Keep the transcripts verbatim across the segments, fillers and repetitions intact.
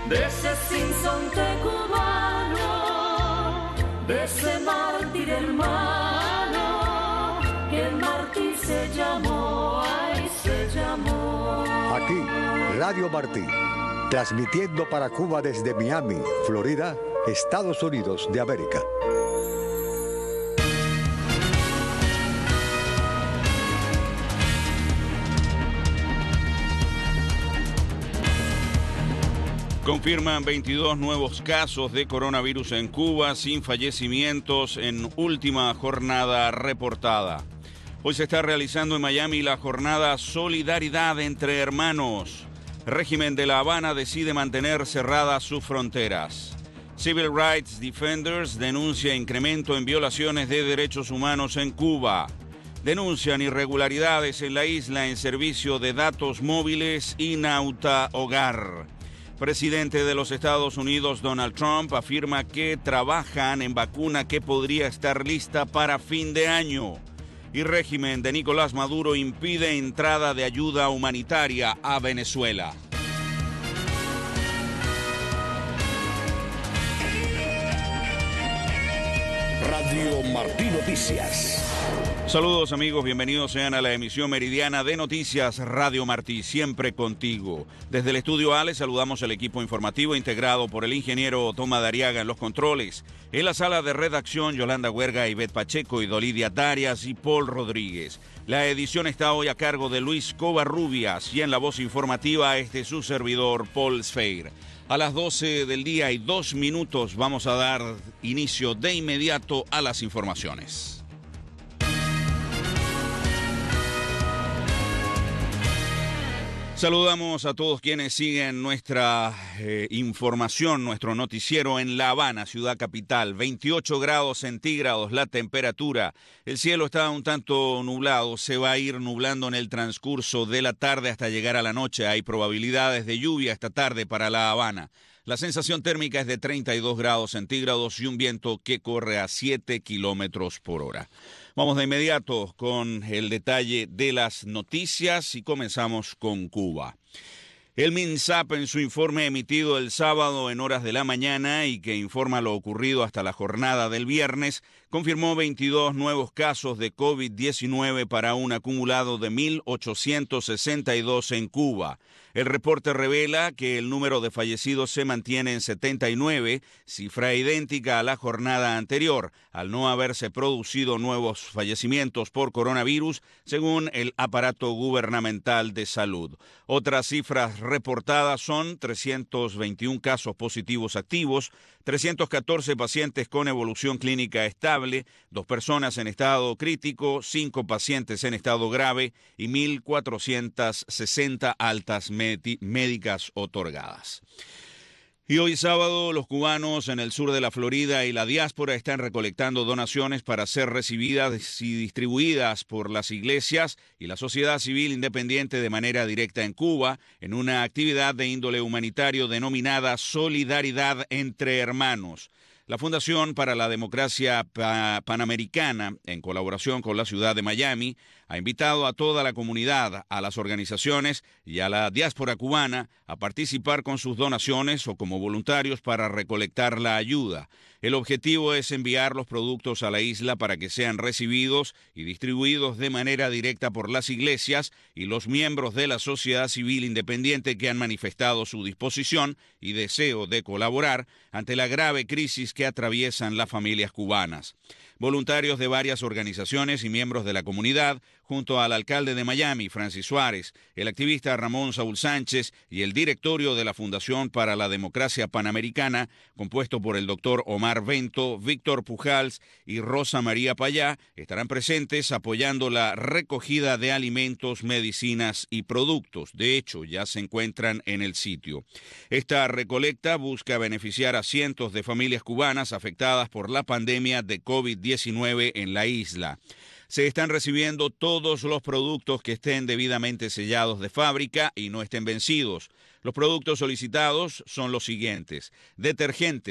de ese sinsonte cubano, de ese mártir hermano, que el mártir se llamó, ay, se llamó. Aquí, Radio Martí, transmitiendo para Cuba desde Miami, Florida, Estados Unidos de América. Confirman veintidós nuevos casos de coronavirus en Cuba, sin fallecimientos en última jornada reportada. Hoy se está realizando en Miami la jornada Solidaridad entre Hermanos. El régimen de La Habana decide mantener cerradas sus fronteras. Civil Rights Defenders denuncia incremento en violaciones de derechos humanos en Cuba. Denuncian irregularidades en la isla en servicio de datos móviles y Nauta Hogar. Presidente de los Estados Unidos, Donald Trump, afirma que trabajan en vacuna que podría estar lista para fin de año. Y régimen de Nicolás Maduro impide entrada de ayuda humanitaria a Venezuela. Radio Martí Noticias. Saludos amigos, bienvenidos sean a la emisión meridiana de Noticias Radio Martí, siempre contigo. Desde el estudio A les saludamos al equipo informativo integrado por el ingeniero Toma Dariaga en los controles. En la sala de redacción, Yolanda Huerga, Ivette Pacheco y Dolidia Darias y Paul Rodríguez. La edición está hoy a cargo de Luis Covarrubias y en la voz informativa este su servidor, Paul Sfeir. A las doce del día y dos minutos vamos a dar inicio de inmediato a las informaciones. Saludamos a todos quienes siguen nuestra eh, información, nuestro noticiero en La Habana, ciudad capital. veintiocho grados centígrados la temperatura. El cielo está un tanto nublado, se va a ir nublando en el transcurso de la tarde hasta llegar a la noche. Hay probabilidades de lluvia esta tarde para La Habana. La sensación térmica es de treinta y dos grados centígrados y un viento que corre a siete kilómetros por hora. Vamos de inmediato con el detalle de las noticias y comenzamos con Cuba. El MINSAP, en su informe emitido el sábado en horas de la mañana y que informa lo ocurrido hasta la jornada del viernes, confirmó veintidós nuevos casos de COVID diecinueve para un acumulado de mil ochocientos sesenta y dos en Cuba. El reporte revela que el número de fallecidos se mantiene en setenta y nueve, cifra idéntica a la jornada anterior, al no haberse producido nuevos fallecimientos por coronavirus, según el aparato gubernamental de salud. Otras cifras reportadas son trescientos veintiún casos positivos activos, trescientos catorce pacientes con evolución clínica estable, dos personas en estado crítico, cinco pacientes en estado grave y mil cuatrocientas sesenta altas médicas otorgadas. Y hoy sábado los cubanos en el sur de la Florida y la diáspora están recolectando donaciones para ser recibidas y distribuidas por las iglesias y la sociedad civil independiente de manera directa en Cuba en una actividad de índole humanitario denominada Solidaridad entre Hermanos. La Fundación para la Democracia pa- Panamericana, en colaboración con la ciudad de Miami, ha invitado a toda la comunidad, a las organizaciones y a la diáspora cubana a participar con sus donaciones o como voluntarios para recolectar la ayuda. El objetivo es enviar los productos a la isla para que sean recibidos y distribuidos de manera directa por las iglesias y los miembros de la sociedad civil independiente que han manifestado su disposición y deseo de colaborar ante la grave crisis que atraviesan las familias cubanas. Voluntarios de varias organizaciones y miembros de la comunidad, junto al alcalde de Miami, Francis Suárez, el activista Ramón Saúl Sánchez y el directorio de la Fundación para la Democracia Panamericana, compuesto por el doctor Omar Vento, Víctor Pujals y Rosa María Payá, estarán presentes apoyando la recogida de alimentos, medicinas y productos. De hecho, ya se encuentran en el sitio. Esta recolecta busca beneficiar a cientos de familias cubanas afectadas por la pandemia de COVID diecinueve en la isla. Se están recibiendo todos los productos que estén debidamente sellados de fábrica y no estén vencidos. Los productos solicitados son los siguientes: detergentes,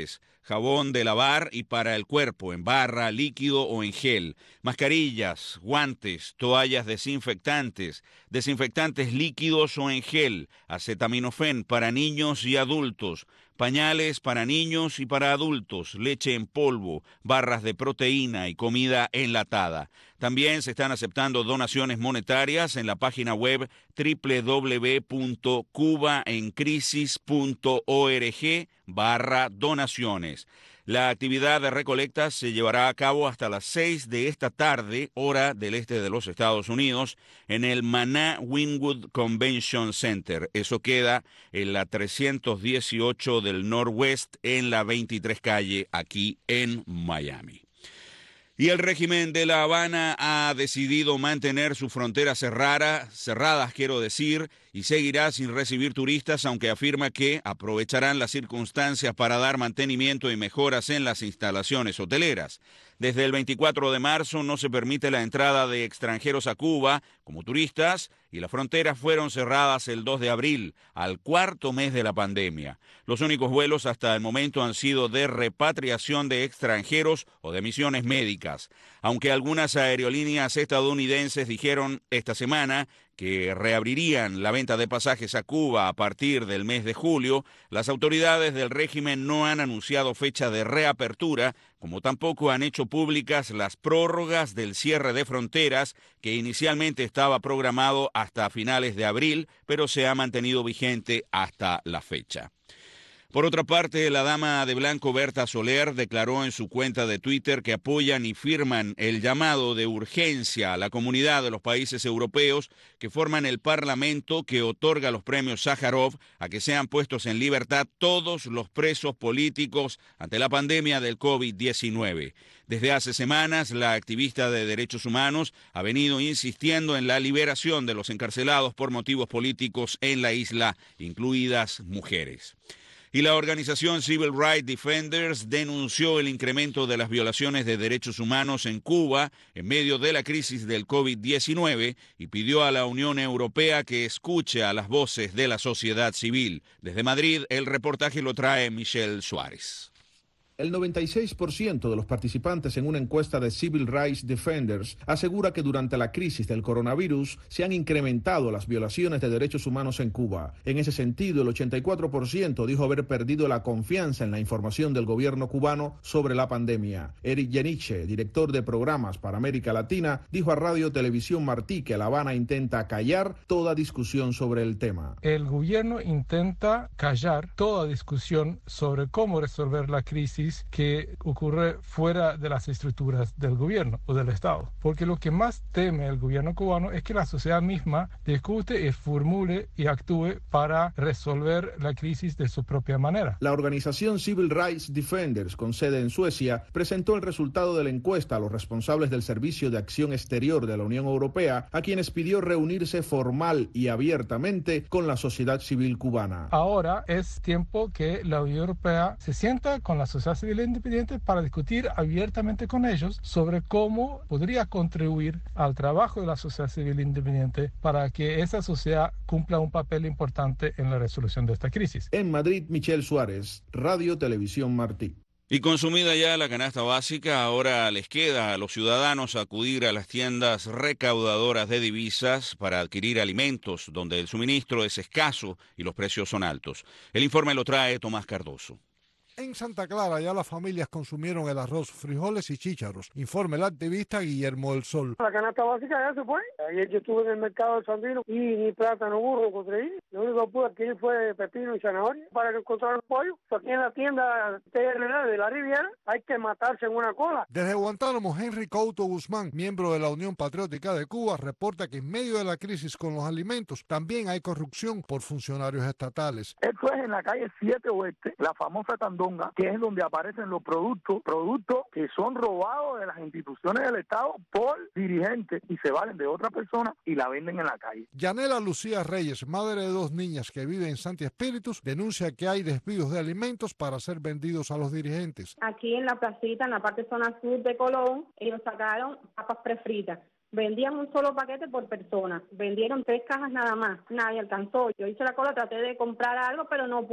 jabón de lavar y para el cuerpo, en barra, líquido o en gel, mascarillas, guantes, toallas desinfectantes, desinfectantes líquidos o en gel, acetaminofén para niños y adultos, pañales para niños y para adultos, leche en polvo, barras de proteína y comida enlatada. También se están aceptando donaciones monetarias en la página web doble u doble u doble u punto cubaencrisis punto org barra donaciones. La actividad de recolecta se llevará a cabo hasta las seis de esta tarde, hora del este de los Estados Unidos, en el Maná Wynwood Convention Center. Eso queda en la trescientos dieciocho del Northwest, en la veintitrés calle, aquí en Miami. Y el régimen de La Habana ha decidido mantener sus fronteras cerrada, cerradas, quiero decir, y seguirá sin recibir turistas, aunque afirma que aprovecharán las circunstancias para dar mantenimiento y mejoras en las instalaciones hoteleras. Desde el veinticuatro de marzo no se permite la entrada de extranjeros a Cuba como turistas y las fronteras fueron cerradas el dos de abril, al cuarto mes de la pandemia. Los únicos vuelos hasta el momento han sido de repatriación de extranjeros o de misiones médicas, aunque algunas aerolíneas estadounidenses dijeron esta semana que reabrirían la venta de pasajes a Cuba a partir del mes de julio. Las autoridades del régimen no han anunciado fecha de reapertura, como tampoco han hecho públicas las prórrogas del cierre de fronteras, que inicialmente estaba programado hasta finales de abril, pero se ha mantenido vigente hasta la fecha. Por otra parte, la dama de blanco Berta Soler declaró en su cuenta de Twitter que apoyan y firman el llamado de urgencia a la comunidad de los países europeos que forman el Parlamento que otorga los premios Sájarov a que sean puestos en libertad todos los presos políticos ante la pandemia del COVID diecinueve. Desde hace semanas, la activista de derechos humanos ha venido insistiendo en la liberación de los encarcelados por motivos políticos en la isla, incluidas mujeres. Y la organización Civil Rights Defenders denunció el incremento de las violaciones de derechos humanos en Cuba en medio de la crisis del COVID diecinueve y pidió a la Unión Europea que escuche a las voces de la sociedad civil. Desde Madrid, el reportaje lo trae Michelle Suárez. El noventa y seis por ciento de los participantes en una encuesta de Civil Rights Defenders asegura que durante la crisis del coronavirus se han incrementado las violaciones de derechos humanos en Cuba. En ese sentido, el ochenta y cuatro por ciento dijo haber perdido la confianza en la información del gobierno cubano sobre la pandemia. Eric Yeniche, director de programas para América Latina, dijo a Radio Televisión Martí que La Habana intenta callar toda discusión sobre el tema. El gobierno intenta callar toda discusión sobre cómo resolver la crisis que ocurre fuera de las estructuras del gobierno o del Estado. Porque lo que más teme el gobierno cubano es que la sociedad misma discute y formule y actúe para resolver la crisis de su propia manera. La organización Civil Rights Defenders, con sede en Suecia, presentó el resultado de la encuesta a los responsables del Servicio de Acción Exterior de la Unión Europea, a quienes pidió reunirse formal y abiertamente con la sociedad civil cubana. Ahora es tiempo que la Unión Europea se sienta con la sociedad civil independiente para discutir abiertamente con ellos sobre cómo podría contribuir al trabajo de la sociedad civil independiente para que esa sociedad cumpla un papel importante en la resolución de esta crisis. En Madrid, Michelle Suárez, Radio Televisión Martí. Y consumida ya la canasta básica, ahora les queda a los ciudadanos acudir a las tiendas recaudadoras de divisas para adquirir alimentos, donde el suministro es escaso y los precios son altos. El informe lo trae Tomás Cardoso. En Santa Clara ya las familias consumieron el arroz, frijoles y chícharos. Informe el activista Guillermo del Sol. La canasta básica ya se fue. Ayer yo estuve en el mercado de Sandino y ni plátano burro conseguí. Lo único que pude adquirir fue pepino y zanahoria para encontrar el pollo. Aquí en la tienda T R N de la Riviera hay que matarse en una cola. Desde Guantánamo, Henry Couto Guzmán, miembro de la Unión Patriótica de Cuba, reporta que en medio de la crisis con los alimentos también hay corrupción por funcionarios estatales. Esto es en la calle siete Oeste, la famosa Tandón, que es donde aparecen los productos, productos que son robados de las instituciones del Estado por dirigentes y se valen de otra persona y la venden en la calle. Yanela Lucía Reyes, madre de dos niñas que vive en Santi Espíritus, denuncia que hay desvíos de alimentos para ser vendidos a los dirigentes. Aquí en la placita, en la parte zona sur de Colón, ellos sacaron papas prefritas. Vendían un solo paquete por persona. Vendieron tres cajas nada más. Nadie alcanzó. Yo hice la cola, traté de comprar algo, pero no pude.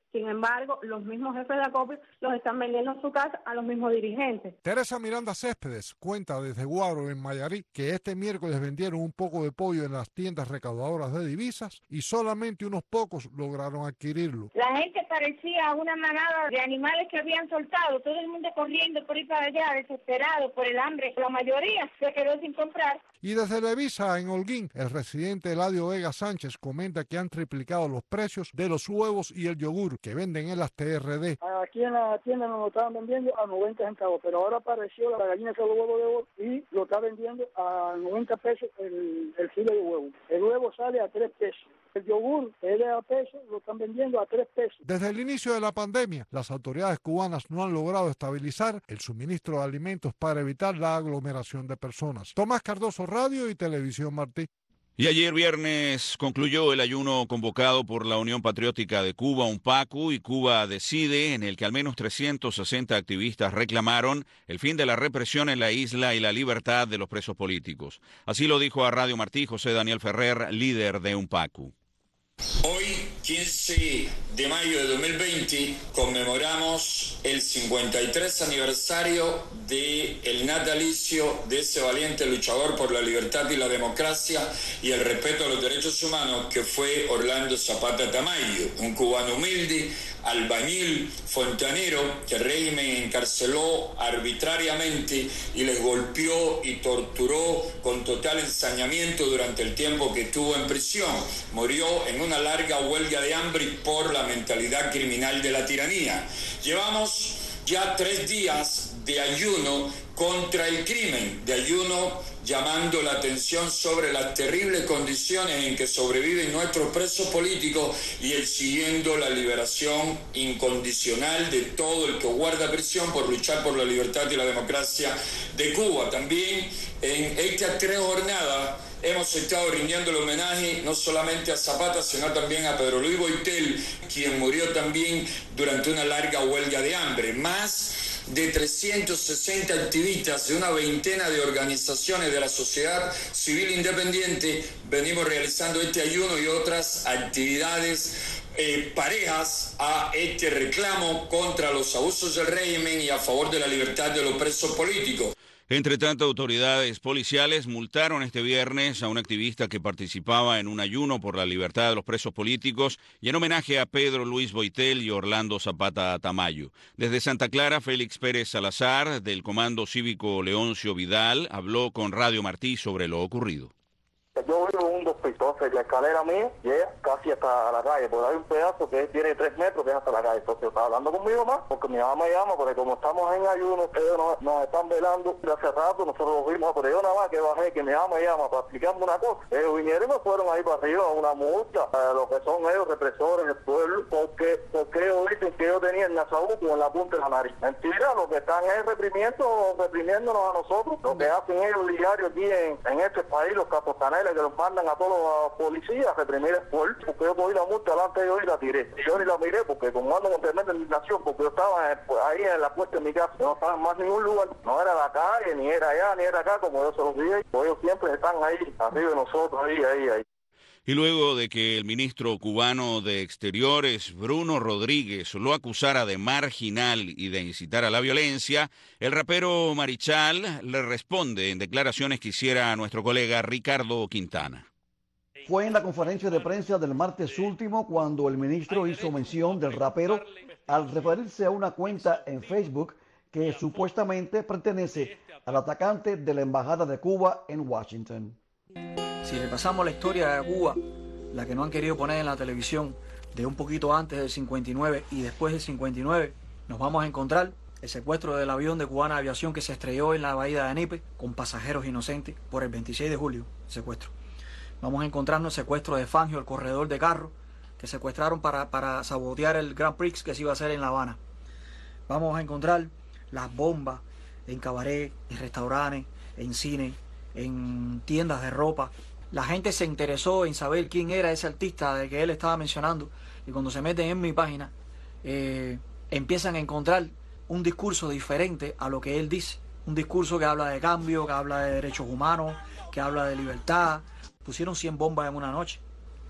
Sin embargo, los mismos jefes de acopio los están vendiendo en su casa a los mismos dirigentes. Teresa Miranda Céspedes cuenta desde Guaro, en Mayarí, que este miércoles vendieron un poco de pollo en las tiendas recaudadoras de divisas y solamente unos pocos lograron adquirirlo. La gente parecía una manada de animales que habían soltado, todo el mundo corriendo por ahí para allá, desesperado por el hambre. La mayoría se quedó sin comprar. Y desde Levisa, en Holguín, el residente Eladio Vega Sánchez comenta que han triplicado los precios de los huevos y el yogur que venden en las T R D. Aquí en la tienda nos lo estaban vendiendo a noventa centavos, pero ahora apareció la gallina de los huevos de oro y lo está vendiendo a noventa pesos el, el kilo de huevo. El huevo sale a tres pesos. El yogur es de a pesos, lo están vendiendo a tres pesos. Desde el inicio de la pandemia, las autoridades cubanas no han logrado estabilizar el suministro de alimentos para evitar la aglomeración de personas. Tomás Cardoso, Radio y Televisión Martí. Y ayer viernes concluyó el ayuno convocado por la Unión Patriótica de Cuba, UNPACU, y Cuba Decide, en el que al menos trescientos sesenta activistas reclamaron el fin de la represión en la isla y la libertad de los presos políticos. Así lo dijo a Radio Martí José Daniel Ferrer, líder de UNPACU. Hoy, quince de mayo de dos mil veinte, conmemoramos el cincuenta y tres aniversario del natalicio de ese valiente luchador por la libertad y la democracia y el respeto a los derechos humanos que fue Orlando Zapata Tamayo, un cubano humilde, albañil, fontanero, que el régimen encarceló arbitrariamente y les golpeó y torturó con total ensañamiento durante el tiempo que estuvo en prisión. Murió en una larga huelga de hambre por la mentalidad criminal de la tiranía. Llevamos ya tres días de ayuno contra el crimen, de ayuno llamando la atención sobre las terribles condiciones en que sobreviven nuestros presos políticos y exigiendo la liberación incondicional de todo el que guarda prisión por luchar por la libertad y la democracia de Cuba. También en estas tres jornadas hemos estado rindiendo el homenaje no solamente a Zapata, sino también a Pedro Luis Boitel, quien murió también durante una larga huelga de hambre. Más de trescientos sesenta activistas de una veintena de organizaciones de la sociedad civil independiente venimos realizando este ayuno y otras actividades eh, parejas a este reclamo contra los abusos del régimen y a favor de la libertad de los presos políticos. Entre tanto, autoridades policiales multaron este viernes a un activista que participaba en un ayuno por la libertad de los presos políticos y en homenaje a Pedro Luis Boitel y Orlando Zapata Tamayo. Desde Santa Clara, Félix Pérez Salazar, del Comando Cívico Leoncio Vidal, habló con Radio Martí sobre lo ocurrido. Yo vivo en un dos pisos, entonces la escalera mía llega casi hasta la calle, porque hay un pedazo que tiene tres metros que es hasta la calle. Entonces yo estaba hablando con mi mamá, porque mi mamá me llama, porque como estamos en ayuno, ellos nos, nos están velando de hace rato, nosotros los vimos, pero yo nada más que bajé, que mi mamá me llama para explicarme una cosa. Ellos vinieron y me fueron ahí para arriba, una multa, eh, lo que son ellos, represores del pueblo, porque, porque ellos dicen que yo tenía el nasabuco en la punta de la nariz. Mentira, lo que están es reprimiendo, reprimiéndonos a nosotros, lo que hacen ellos diario aquí en, en este país, los capotaneles, que los mandan a todos los policías a reprimir el pueblo, porque yo cogí la multa delante de ellos y la tiré. Y yo ni la miré porque como ando con tremenda indignación, porque yo estaba en, pues, ahí en la puerta de mi casa, no estaba en más ningún lugar, no era la calle, ni era allá, ni era acá, como yo se los dije, pues ellos siempre están ahí, arriba de nosotros, ahí, ahí, ahí. Y luego de que el ministro cubano de Exteriores, Bruno Rodríguez, lo acusara de marginal y de incitar a la violencia, el rapero Marichal le responde en declaraciones que hiciera a nuestro colega Ricardo Quintana. Fue en la conferencia de prensa del martes último cuando el ministro hizo mención del rapero al referirse a una cuenta en Facebook que supuestamente pertenece al atacante de la Embajada de Cuba en Washington. Si repasamos la historia de Cuba, la que no han querido poner en la televisión de un poquito antes del cincuenta y nueve y después del cincuenta y nueve, nos vamos a encontrar el secuestro del avión de Cubana Aviación que se estrelló en la bahía de Anipe con pasajeros inocentes por el veintiséis de julio, secuestro. Vamos a encontrarnos el secuestro de Fangio, el corredor de carro, que secuestraron para, para sabotear el Grand Prix que se iba a hacer en La Habana. Vamos a encontrar las bombas en cabaret, en restaurantes, en cine, en tiendas de ropa. La gente se interesó en saber quién era ese artista de que él estaba mencionando y cuando se meten en mi página eh, empiezan a encontrar un discurso diferente a lo que él dice. Un discurso que habla de cambio, que habla de derechos humanos, que habla de libertad. Pusieron cien bombas en una noche.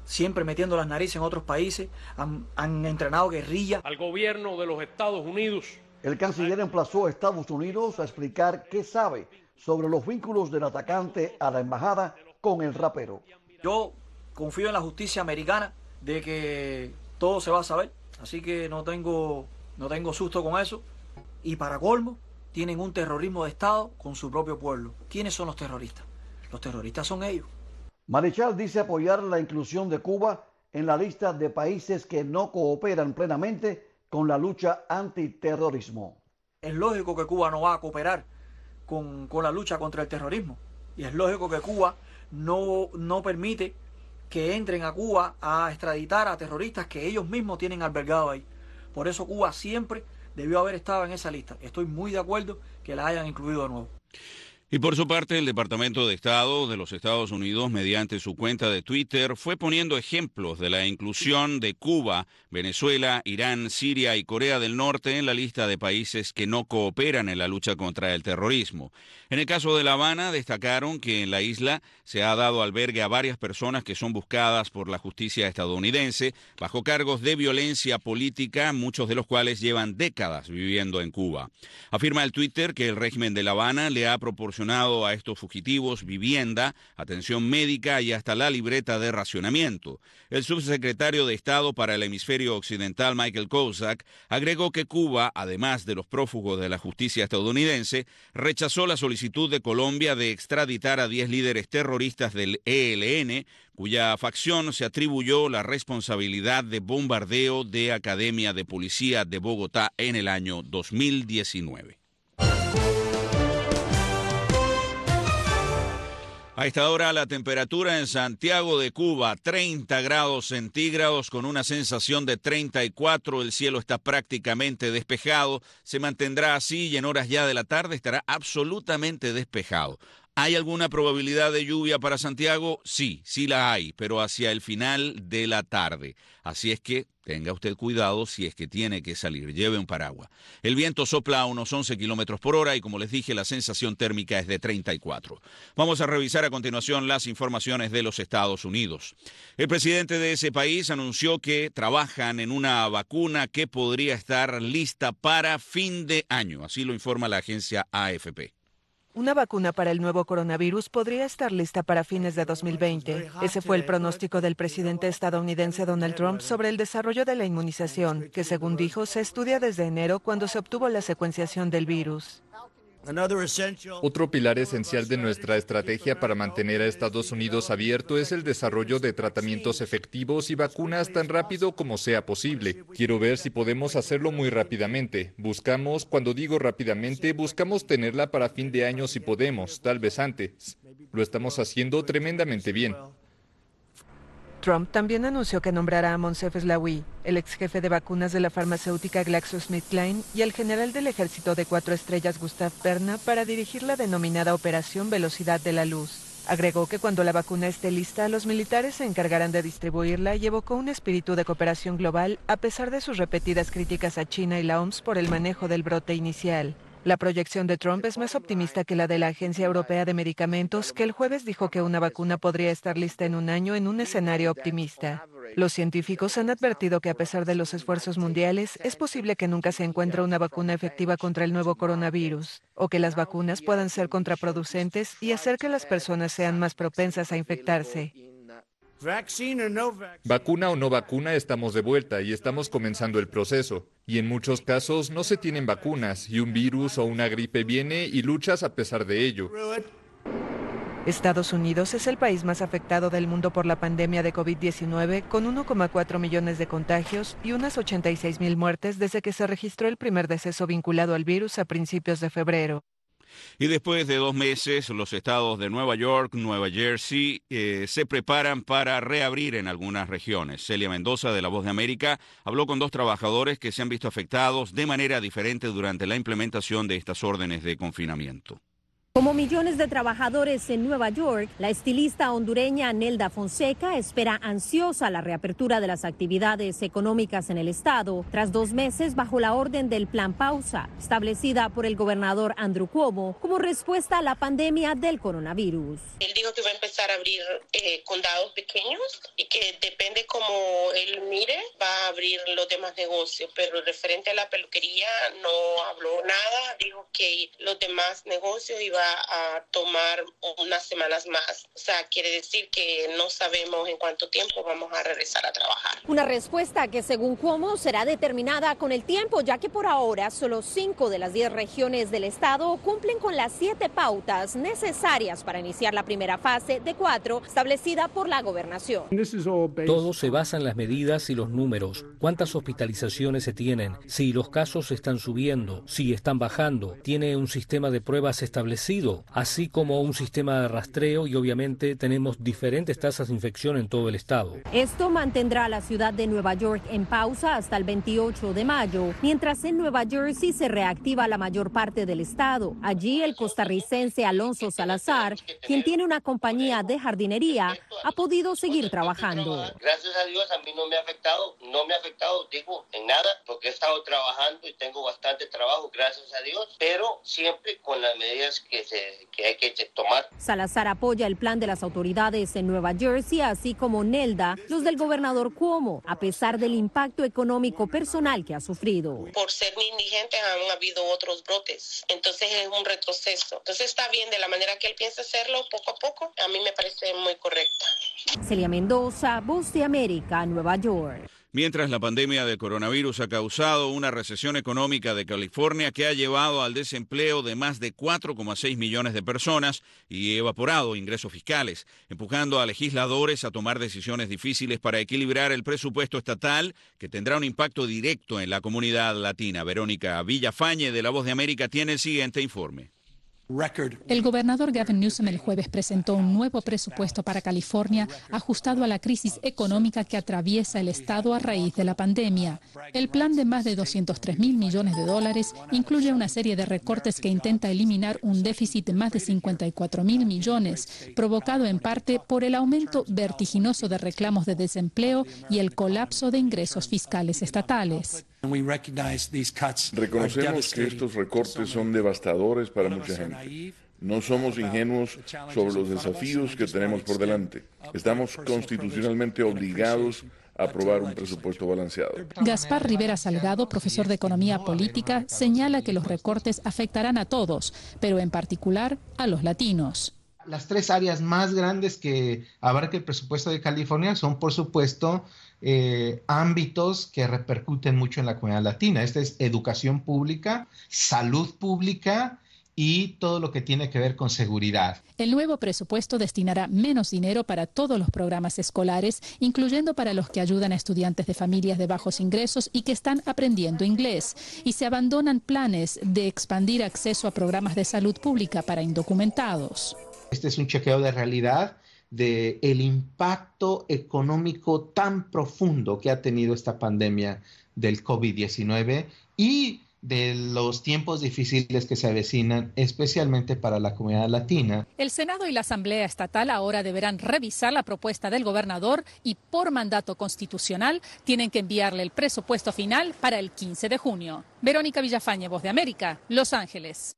siempre metiendo las narices en otros países, han, han entrenado guerrilla. Al gobierno de los Estados Unidos. El canciller emplazó a Estados Unidos a explicar qué sabe sobre los vínculos del atacante a la embajada con el rapero. Yo confío en la justicia americana de que todo se va a saber, así que no tengo, no tengo susto con eso. Y para colmo, tienen un terrorismo de Estado con su propio pueblo. ¿Quiénes son los terroristas? Los terroristas son ellos. Marichal dice apoyar la inclusión de Cuba en la lista de países que no cooperan plenamente con la lucha antiterrorismo. Es lógico que Cuba no va a cooperar con, con la lucha contra el terrorismo. Y es lógico que Cuba no, no permite que entren a Cuba a extraditar a terroristas que ellos mismos tienen albergados ahí. Por eso Cuba siempre debió haber estado en esa lista. Estoy muy de acuerdo que la hayan incluido de nuevo. Y por su parte, el Departamento de Estado de los Estados Unidos, mediante su cuenta de Twitter, fue poniendo ejemplos de la inclusión de Cuba, Venezuela, Irán, Siria y Corea del Norte en la lista de países que no cooperan en la lucha contra el terrorismo. En el caso de La Habana, destacaron que en la isla se ha dado albergue a varias personas que son buscadas por la justicia estadounidense bajo cargos de violencia política, muchos de los cuales llevan décadas viviendo en Cuba. Afirma el Twitter que el régimen de La Habana le ha proporcionado a estos fugitivos vivienda, atención médica y hasta la libreta de racionamiento. El subsecretario de Estado para el Hemisferio Occidental, Michael Kozak, agregó que Cuba, además de los prófugos de la justicia estadounidense, rechazó la solicitud de Colombia de extraditar a diez líderes terroristas del E L N, cuya facción se atribuyó la responsabilidad de bombardeo de Academia de Policía de Bogotá en el año dos mil diecinueve. A esta hora la temperatura en Santiago de Cuba, treinta grados centígrados con una sensación de treinta y cuatro. El cielo está prácticamente despejado. Se mantendrá así y en horas ya de la tarde estará absolutamente despejado. ¿Hay alguna probabilidad de lluvia para Santiago? Sí, sí la hay, pero hacia el final de la tarde. Así es que tenga usted cuidado si es que tiene que salir. Lleve un paraguas. El viento sopla a unos once kilómetros por hora y, como les dije, la sensación térmica es de treinta y cuatro. Vamos a revisar a continuación las informaciones de los Estados Unidos. El presidente de ese país anunció que trabajan en una vacuna que podría estar lista para fin de año. Así lo informa la agencia A F P. Una vacuna para el nuevo coronavirus podría estar lista para fines de dos mil veinte. Ese fue el pronóstico del presidente estadounidense Donald Trump sobre el desarrollo de la inmunización, que según dijo se estudia desde enero cuando se obtuvo la secuenciación del virus. Otro pilar esencial de nuestra estrategia para mantener a Estados Unidos abierto es el desarrollo de tratamientos efectivos y vacunas tan rápido como sea posible. Quiero ver si podemos hacerlo muy rápidamente. Buscamos, cuando digo rápidamente, buscamos tenerla para fin de año si podemos, tal vez antes. Lo estamos haciendo tremendamente bien. Trump también anunció que nombrará a Moncef Slaoui, el ex jefe de vacunas de la farmacéutica GlaxoSmithKline, y al general del ejército de cuatro estrellas Gustav Perna para dirigir la denominada Operación Velocidad de la Luz. Agregó que cuando la vacuna esté lista, los militares se encargarán de distribuirla y evocó un espíritu de cooperación global a pesar de sus repetidas críticas a China y la O M S por el manejo del brote inicial. La proyección de Trump es más optimista que la de la Agencia Europea de Medicamentos, que el jueves dijo que una vacuna podría estar lista en un año en un escenario optimista. Los científicos han advertido que a pesar de los esfuerzos mundiales, es posible que nunca se encuentre una vacuna efectiva contra el nuevo coronavirus, o que las vacunas puedan ser contraproducentes y hacer que las personas sean más propensas a infectarse. Vacuna o no vacuna, estamos de vuelta y estamos comenzando el proceso. Y en muchos casos no se tienen vacunas y un virus o una gripe viene y luchas a pesar de ello. Estados Unidos es el país más afectado del mundo por la pandemia de COVID diecinueve, con uno coma cuatro millones de contagios y unas ochenta y seis mil muertes desde que se registró el primer deceso vinculado al virus a principios de febrero. Y después de dos meses, los estados de Nueva York, Nueva Jersey, eh, se preparan para reabrir en algunas regiones. Celia Mendoza, de La Voz de América, habló con dos trabajadores que se han visto afectados de manera diferente durante la implementación de estas órdenes de confinamiento. Como millones de trabajadores en Nueva York, la estilista hondureña Nelda Fonseca espera ansiosa la reapertura de las actividades económicas en el estado tras dos meses bajo la orden del Plan Pausa, establecida por el gobernador Andrew Cuomo como respuesta a la pandemia del coronavirus. Él dijo que va a empezar a abrir eh, condados pequeños y que depende como él mire, va a abrir los demás negocios, pero referente a la peluquería no habló nada, dijo que los demás negocios iban a tomar unas semanas más. O sea, quiere decir que no sabemos en cuánto tiempo vamos a regresar a trabajar. Una respuesta que, según Cuomo, será determinada con el tiempo, ya que por ahora solo cinco de las diez regiones del estado cumplen con las siete pautas necesarias para iniciar la primera fase de cuatro establecida por la gobernación. Todo se basa en las medidas y los números. ¿Cuántas hospitalizaciones se tienen? Si los casos están subiendo, si están bajando. Tiene un sistema de pruebas establecido, así como un sistema de rastreo y obviamente tenemos diferentes tasas de infección en todo el estado. Esto mantendrá a la ciudad de Nueva York en pausa hasta el veintiocho de mayo, mientras en Nueva Jersey se reactiva la mayor parte del estado. Allí el costarricense Alonso Salazar, quien tiene una compañía de jardinería, ha podido seguir trabajando. Gracias a Dios a mí no me ha afectado, no me ha afectado, digo, en nada, porque he estado trabajando y tengo bastante trabajo, gracias a Dios, pero siempre con las medidas que, se, que hay que tomar. Salazar apoya el plan de las autoridades en Nueva Jersey, así como Nelda, los del gobernador Cuomo, a pesar del impacto económico personal que ha sufrido. Por ser indigentes han habido otros brotes, entonces es un retroceso. Entonces está bien de la manera que él piensa hacerlo, poco a poco, a mí me parece muy correcta. Celia Mendoza, Voz de América, Nueva York. Mientras la pandemia del coronavirus ha causado una recesión económica de California que ha llevado al desempleo de más de cuatro coma seis millones de personas y evaporado ingresos fiscales, empujando a legisladores a tomar decisiones difíciles para equilibrar el presupuesto estatal que tendrá un impacto directo en la comunidad latina. Verónica Villafañe de La Voz de América tiene el siguiente informe. El gobernador Gavin Newsom el jueves presentó un nuevo presupuesto para California ajustado a la crisis económica que atraviesa el estado a raíz de la pandemia. El plan de más de doscientos tres mil millones de dólares incluye una serie de recortes que intenta eliminar un déficit de más de cincuenta y cuatro mil millones, provocado en parte por el aumento vertiginoso de reclamos de desempleo y el colapso de ingresos fiscales estatales. Reconocemos que estos recortes son devastadores para mucha gente. No somos ingenuos sobre los desafíos que tenemos por delante. Estamos constitucionalmente obligados a aprobar un presupuesto balanceado. Gaspar Rivera Salgado, profesor de Economía Política, señala que los recortes afectarán a todos, pero en particular a los latinos. Las tres áreas más grandes que abarca el presupuesto de California son, por supuesto, eh, ámbitos que repercuten mucho en la comunidad latina. Esta es educación pública, salud pública y todo lo que tiene que ver con seguridad. El nuevo presupuesto destinará menos dinero para todos los programas escolares, incluyendo para los que ayudan a estudiantes de familias de bajos ingresos y que están aprendiendo inglés. Y se abandonan planes de expandir acceso a programas de salud pública para indocumentados. Este es un chequeo de realidad de el impacto económico tan profundo que ha tenido esta pandemia del COVID diecinueve y de los tiempos difíciles que se avecinan, especialmente para la comunidad latina. El Senado y la Asamblea Estatal ahora deberán revisar la propuesta del gobernador y, por mandato constitucional, tienen que enviarle el presupuesto final para el quince de junio. Verónica Villafañe, Voz de América, Los Ángeles.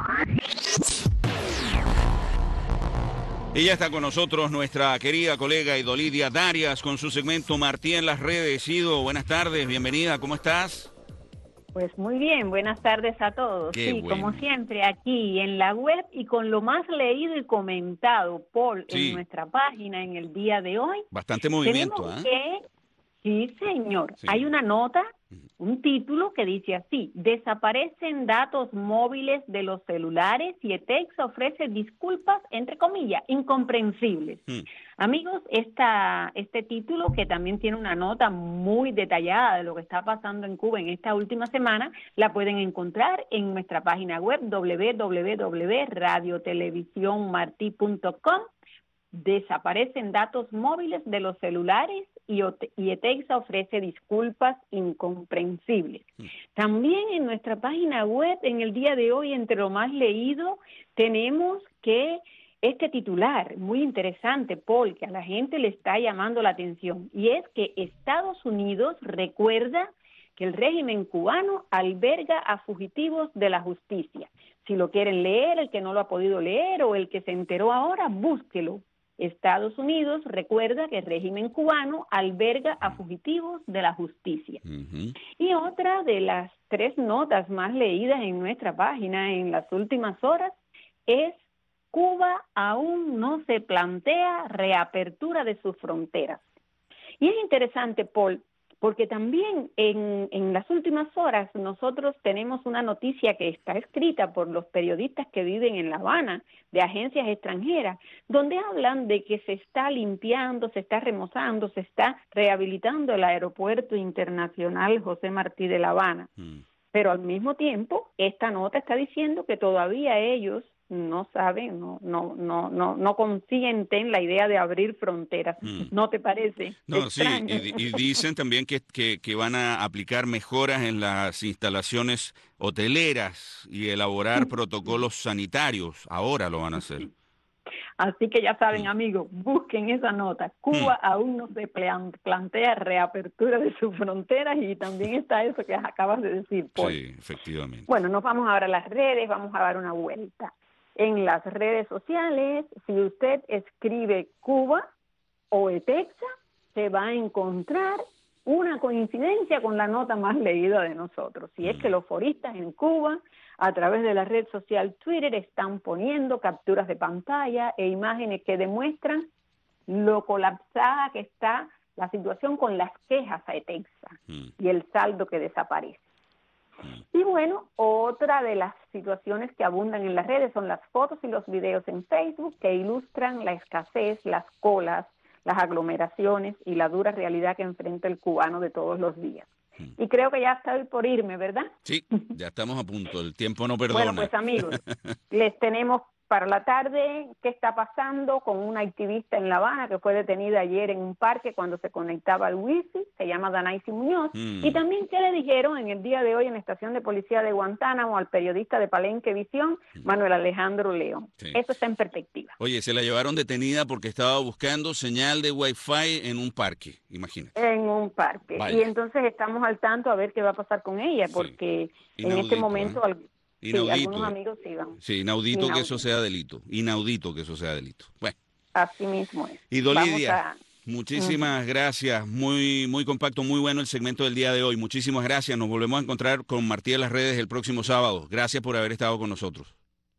Y ya está con nosotros nuestra querida colega Idolidia Darias con su segmento Martí en las redes. Ido, buenas tardes, bienvenida, ¿cómo estás? Pues muy bien, buenas tardes a todos. Qué sí, bueno. Como siempre, aquí en la web y con lo más leído y comentado, Paul, Sí. en nuestra página en el día de hoy. Bastante movimiento, tenemos ¿ah? que, sí, señor, Sí. hay una nota, un título que dice así: desaparecen datos móviles de los celulares y E T E X ofrece disculpas, entre comillas, incomprensibles. Mm. Amigos, esta, este título, que también tiene una nota muy detallada de lo que está pasando en Cuba en esta última semana, la pueden encontrar en nuestra página web doble u doble u doble u punto radio televisión martí punto com. Desaparecen datos móviles de los celulares y, y ETEXA ofrece disculpas incomprensibles. También en nuestra página web, en el día de hoy, entre lo más leído, tenemos que este titular, muy interesante, Paul, que a la gente le está llamando la atención, y es que Estados Unidos recuerda que el régimen cubano alberga a fugitivos de la justicia. Si lo quieren leer, el que no lo ha podido leer o el que se enteró ahora, búsquelo. Estados Unidos recuerda que el régimen cubano alberga a fugitivos de la justicia. Uh-huh. Y otra de las tres notas más leídas en nuestra página en las últimas horas es: Cuba aún no se plantea reapertura de sus fronteras. Y es interesante, Paul, porque también en, en las últimas horas nosotros tenemos una noticia que está escrita por los periodistas que viven en La Habana, de agencias extranjeras, donde hablan de que se está limpiando, se está remozando, se está rehabilitando el aeropuerto internacional José Martí de La Habana. Mm. Pero al mismo tiempo, esta nota está diciendo que todavía ellos no saben, no no no no no consienten la idea de abrir fronteras. Mm. ¿No te parece? No, extraño? Sí, y, y dicen también que, que, que van a aplicar mejoras en las instalaciones hoteleras y elaborar protocolos sanitarios. Ahora lo van a hacer. Así que ya saben, amigos, busquen esa nota. Cuba mm. aún no se plantea reapertura de sus fronteras, y también está eso que acabas de decir, Paul. Sí, efectivamente. Bueno, nos vamos ahora a las redes, vamos a dar una vuelta. En las redes sociales, si usted escribe Cuba o ETEXA, se va a encontrar una coincidencia con la nota más leída de nosotros. Si es que los foristas en Cuba, a través de la red social Twitter, están poniendo capturas de pantalla e imágenes que demuestran lo colapsada que está la situación con las quejas a ETEXA mm. y el saldo que desaparece. Y bueno, otra de las situaciones que abundan en las redes son las fotos y los videos en Facebook que ilustran la escasez, las colas, las aglomeraciones y la dura realidad que enfrenta el cubano de todos los días. Y creo que ya estoy por irme, ¿verdad? Sí, ya estamos a punto, el tiempo no perdona. Bueno, pues amigos, les tenemos para la tarde qué está pasando con una activista en La Habana que fue detenida ayer en un parque cuando se conectaba al wifi, se llama Danaisi Muñoz, mm. y también qué le dijeron en el día de hoy en la estación de policía de Guantánamo al periodista de Palenque Visión, Manuel Alejandro León. Sí. Eso está en perspectiva. Oye, se la llevaron detenida porque estaba buscando señal de wifi en un parque, imagínate. En un parque. Vaya. Y entonces estamos al tanto a ver qué va a pasar con ella, porque sí. Inaudito, en este momento... ¿eh? Inaudito. Sí, algunos amigos sí van. Sí, inaudito, inaudito que eso sea delito. Inaudito que eso sea delito. Bueno. Así mismo es. Y Dolidia, a... muchísimas uh-huh. gracias. Muy muy compacto, muy bueno el segmento del día de hoy. Muchísimas gracias. Nos volvemos a encontrar con Martí en las redes el próximo sábado. Gracias por haber estado con nosotros.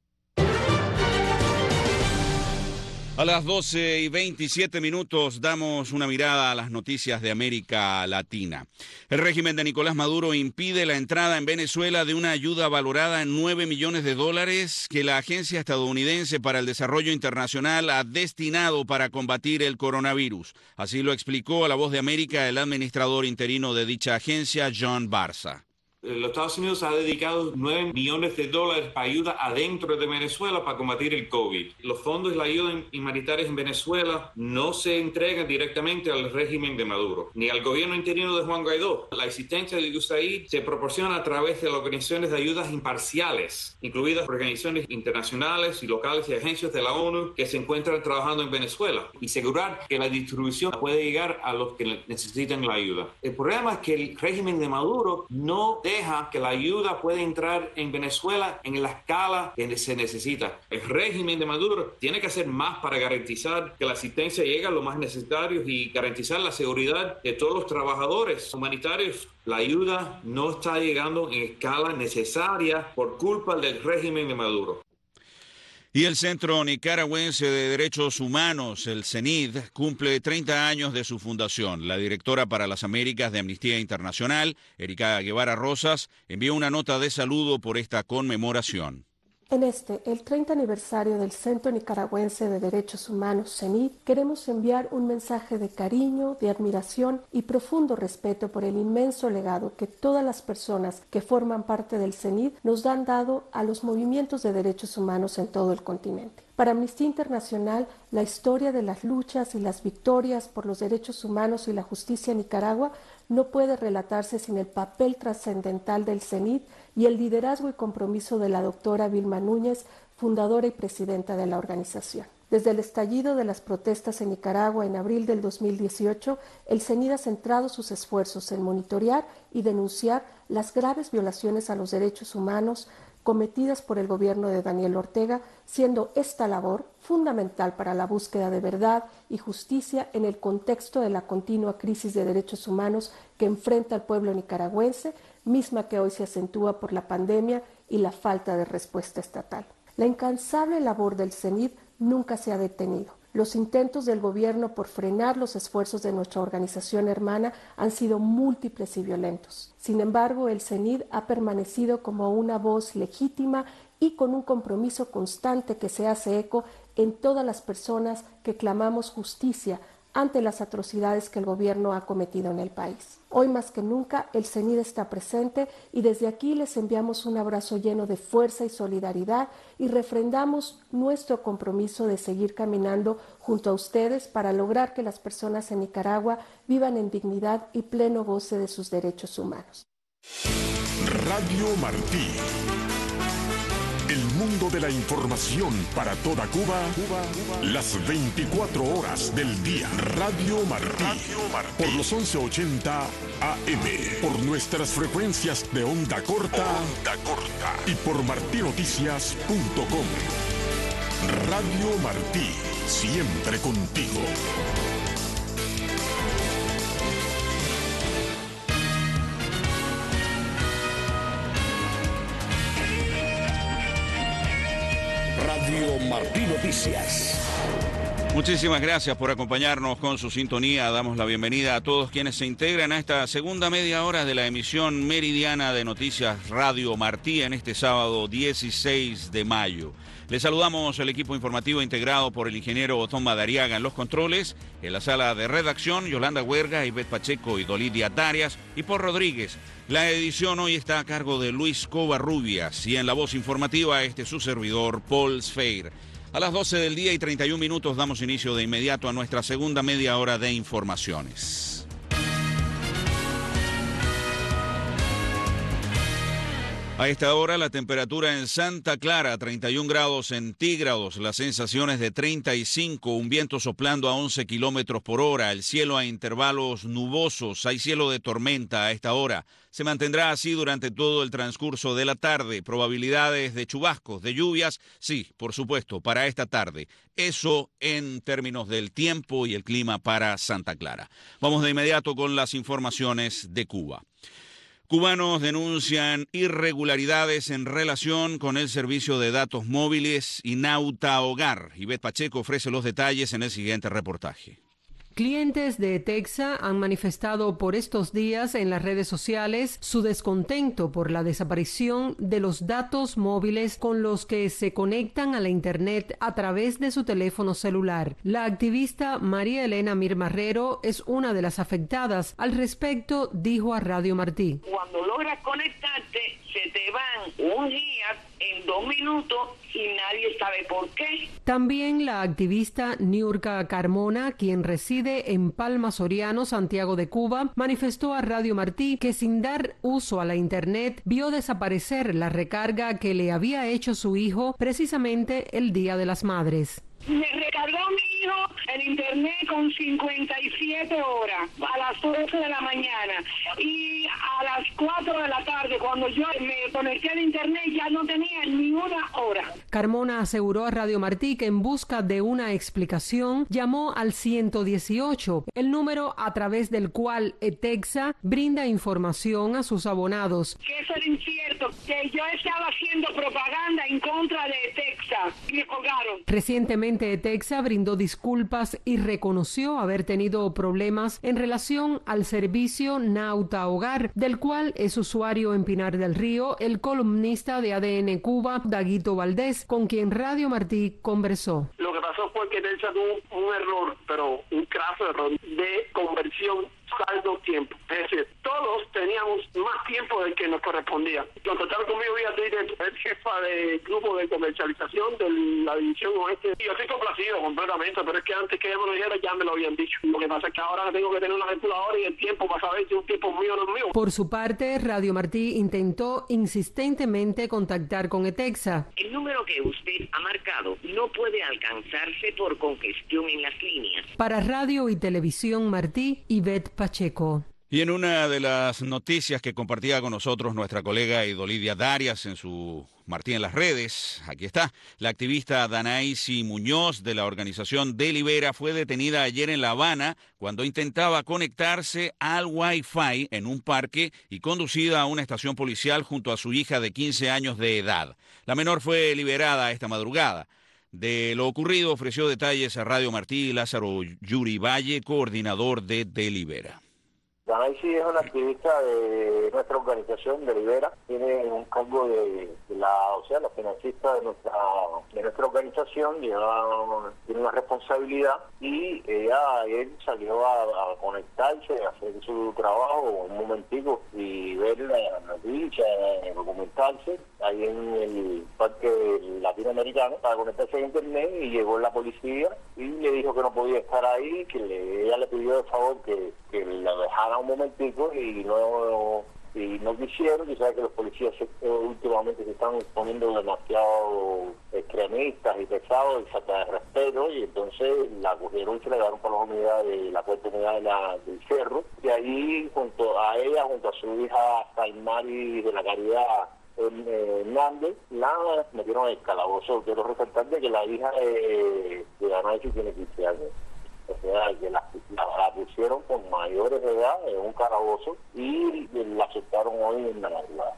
A las doce y veintisiete minutos damos una mirada a las noticias de América Latina. El régimen de Nicolás Maduro impide la entrada en Venezuela de una ayuda valorada en nueve millones de dólares que la Agencia Estadounidense para el Desarrollo Internacional ha destinado para combatir el coronavirus. Así lo explicó a La Voz de América el administrador interino de dicha agencia, John Barza. Los Estados Unidos ha dedicado nueve millones de dólares para ayuda adentro de Venezuela para combatir el COVID. Los fondos y la ayuda humanitaria en Venezuela no se entregan directamente al régimen de Maduro, ni al gobierno interino de Juan Guaidó. La existencia de U S A I D se proporciona a través de las organizaciones de ayudas imparciales, incluidas organizaciones internacionales y locales y agencias de la ONU que se encuentran trabajando en Venezuela, y asegurar que la distribución puede llegar a los que necesitan la ayuda. El problema es que el régimen de Maduro no deja que la ayuda pueda entrar en Venezuela en la escala que se necesita. El régimen de Maduro tiene que hacer más para garantizar que la asistencia llegue a los más necesarios y garantizar la seguridad de todos los trabajadores humanitarios. La ayuda no está llegando en escala necesaria por culpa del régimen de Maduro. Y el Centro Nicaragüense de Derechos Humanos, el CENID, cumple treinta años de su fundación. La directora para las Américas de Amnistía Internacional, Erika Guevara Rosas, envió una nota de saludo por esta conmemoración. En este, el treinta aniversario del Centro Nicaragüense de Derechos Humanos, CENID, queremos enviar un mensaje de cariño, de admiración y profundo respeto por el inmenso legado que todas las personas que forman parte del CENID nos han dado a los movimientos de derechos humanos en todo el continente. Para Amnistía Internacional, la historia de las luchas y las victorias por los derechos humanos y la justicia en Nicaragua no puede relatarse sin el papel trascendental del CENID y el liderazgo y compromiso de la doctora Vilma Núñez, fundadora y presidenta de la organización. Desde el estallido de las protestas en Nicaragua en abril del dos mil dieciocho, el CENID ha centrado sus esfuerzos en monitorear y denunciar las graves violaciones a los derechos humanos cometidas por el gobierno de Daniel Ortega, siendo esta labor fundamental para la búsqueda de verdad y justicia en el contexto de la continua crisis de derechos humanos que enfrenta el pueblo nicaragüense, misma que hoy se acentúa por la pandemia y la falta de respuesta estatal. La incansable labor del CENID nunca se ha detenido. Los intentos del gobierno por frenar los esfuerzos de nuestra organización hermana han sido múltiples y violentos. Sin embargo, el CENID ha permanecido como una voz legítima y con un compromiso constante que se hace eco en todas las personas que clamamos justicia ante las atrocidades que el gobierno ha cometido en el país. Hoy más que nunca el CENID está presente y desde aquí les enviamos un abrazo lleno de fuerza y solidaridad y refrendamos nuestro compromiso de seguir caminando junto a ustedes para lograr que las personas en Nicaragua vivan en dignidad y pleno goce de sus derechos humanos. Radio Martí. El mundo de la información para toda Cuba, Cuba, Cuba, las veinticuatro horas del día. Radio Martí, Radio Martí, por los once ochenta A M, por nuestras frecuencias de onda corta, onda corta y por martinoticias punto com. Radio Martí, siempre contigo. Radio Martí Noticias. Muchísimas gracias por acompañarnos con su sintonía. Damos la bienvenida a todos quienes se integran a esta segunda media hora de la emisión meridiana de Noticias Radio Martí en este sábado dieciséis de mayo. Les saludamos el equipo informativo integrado por el ingeniero Otón Madariaga en los controles, en la sala de redacción Yolanda Huerga, Ivette Pacheco y Dolidia Darias, y por Rodríguez. La edición hoy está a cargo de Luis Covarrubias y en la voz informativa este su servidor Paul Sfeir. A las doce del día y treinta y un minutos damos inicio de inmediato a nuestra segunda media hora de informaciones. A esta hora la temperatura en Santa Clara, treinta y un grados centígrados, las sensaciones de treinta y cinco, un viento soplando a once kilómetros por hora, el cielo a intervalos nubosos, hay cielo de tormenta a esta hora. Se mantendrá así durante todo el transcurso de la tarde. Probabilidades de chubascos, de lluvias, sí, por supuesto, para esta tarde. Eso en términos del tiempo y el clima para Santa Clara. Vamos de inmediato con las informaciones de Cuba. Cubanos denuncian irregularidades en relación con el servicio de datos móviles y Nauta Hogar. Ivette Pacheco ofrece los detalles en el siguiente reportaje. Clientes de Etexa han manifestado por estos días en las redes sociales su descontento por la desaparición de los datos móviles con los que se conectan a la Internet a través de su teléfono celular. La activista María Elena Mir Marrero es una de las afectadas. Al respecto, dijo a Radio Martí. Cuando logras conectarte, se te van un día en dos minutos y nadie sabe por qué. También la activista Niurka Carmona, quien reside en Palma Soriano, Santiago de Cuba, manifestó a Radio Martí que sin dar uso a la Internet vio desaparecer la recarga que le había hecho su hijo precisamente el Día de las Madres. Me recargó mi hijo el internet con cincuenta y siete horas a las ocho de la mañana y a las cuatro de la tarde cuando yo me conecté al internet ya no tenía ni una hora. Carmona aseguró a Radio Martí que en busca de una explicación llamó al ciento dieciocho, el número a través del cual Etexa brinda información a sus abonados. Que eso era incierto, que yo estaba haciendo propaganda en contra de Etexa y me colgaron. Recientemente Etexa brindó disculpas y reconoció haber tenido problemas en relación al servicio Nauta Hogar, del cual social, es usuario en Pinar del Río, el columnista de A D N Cuba, Daguito Valdés, con quien Radio Martí conversó. Lo que pasó fue que Telsa tuvo un error, pero un craso error de conversión saldo-tiempo. Es decir, todos teníamos más tiempo del que nos correspondía. Contactaron conmigo vía Twitter, el jefa del grupo de comercialización de la división oeste. Y yo estoy complacido completamente, pero es que antes que ella me lo dijera ya me lo habían dicho. Lo que pasa es que ahora tengo que tener una calculadora y el tiempo para saber si un tiempo mío o no es mío. Por su parte, Radio Martí intentó insistentemente contactar con ETEXA. El número que usted ha marcado no puede alcanzarse por congestión en las líneas. Para Radio y Televisión Martí, Ivette Pacheco. Y en una de las noticias que compartía con nosotros nuestra colega Idolidia Darias en su Martí en las redes, aquí está, la activista Danaisi Muñoz de la organización Delibera fue detenida ayer en La Habana cuando intentaba conectarse al Wi-Fi en un parque y conducida a una estación policial junto a su hija de quince años de edad. La menor fue liberada esta madrugada. De lo ocurrido ofreció detalles a Radio Martí Lázaro Yuri Valle, coordinador de Delibera. Danaisi es una activista de nuestra organización Delibera, tiene un cargo de, de la, o sea, la financista de nuestra de nuestra organización, lleva, tiene una responsabilidad y ella él salió a, a conectarse, a hacer su trabajo un momentico y ver la noticia, documentarse ahí en el parque latinoamericano para conectarse a internet y llegó la policía y le dijo que no podía estar ahí, que le, ella le pidió de favor que, que la dejara un momentico y no y no quisieron. Y sabes que los policías se, últimamente se están poniendo demasiado extremistas y pesados y falta de respeto, y entonces la cogieron y se la llevaron para la unidad de la cuarta unidad de la, del Cerro, y ahí junto a ella, junto a su hija Saimari de la Caridad Hernández, la metieron en el calabozo. Quiero resaltar de que la hija de, de Danaisi tiene quince años. O sea, que la, la, la pusieron con mayores de edad en un calabozo y la aceptaron hoy en la madrugada.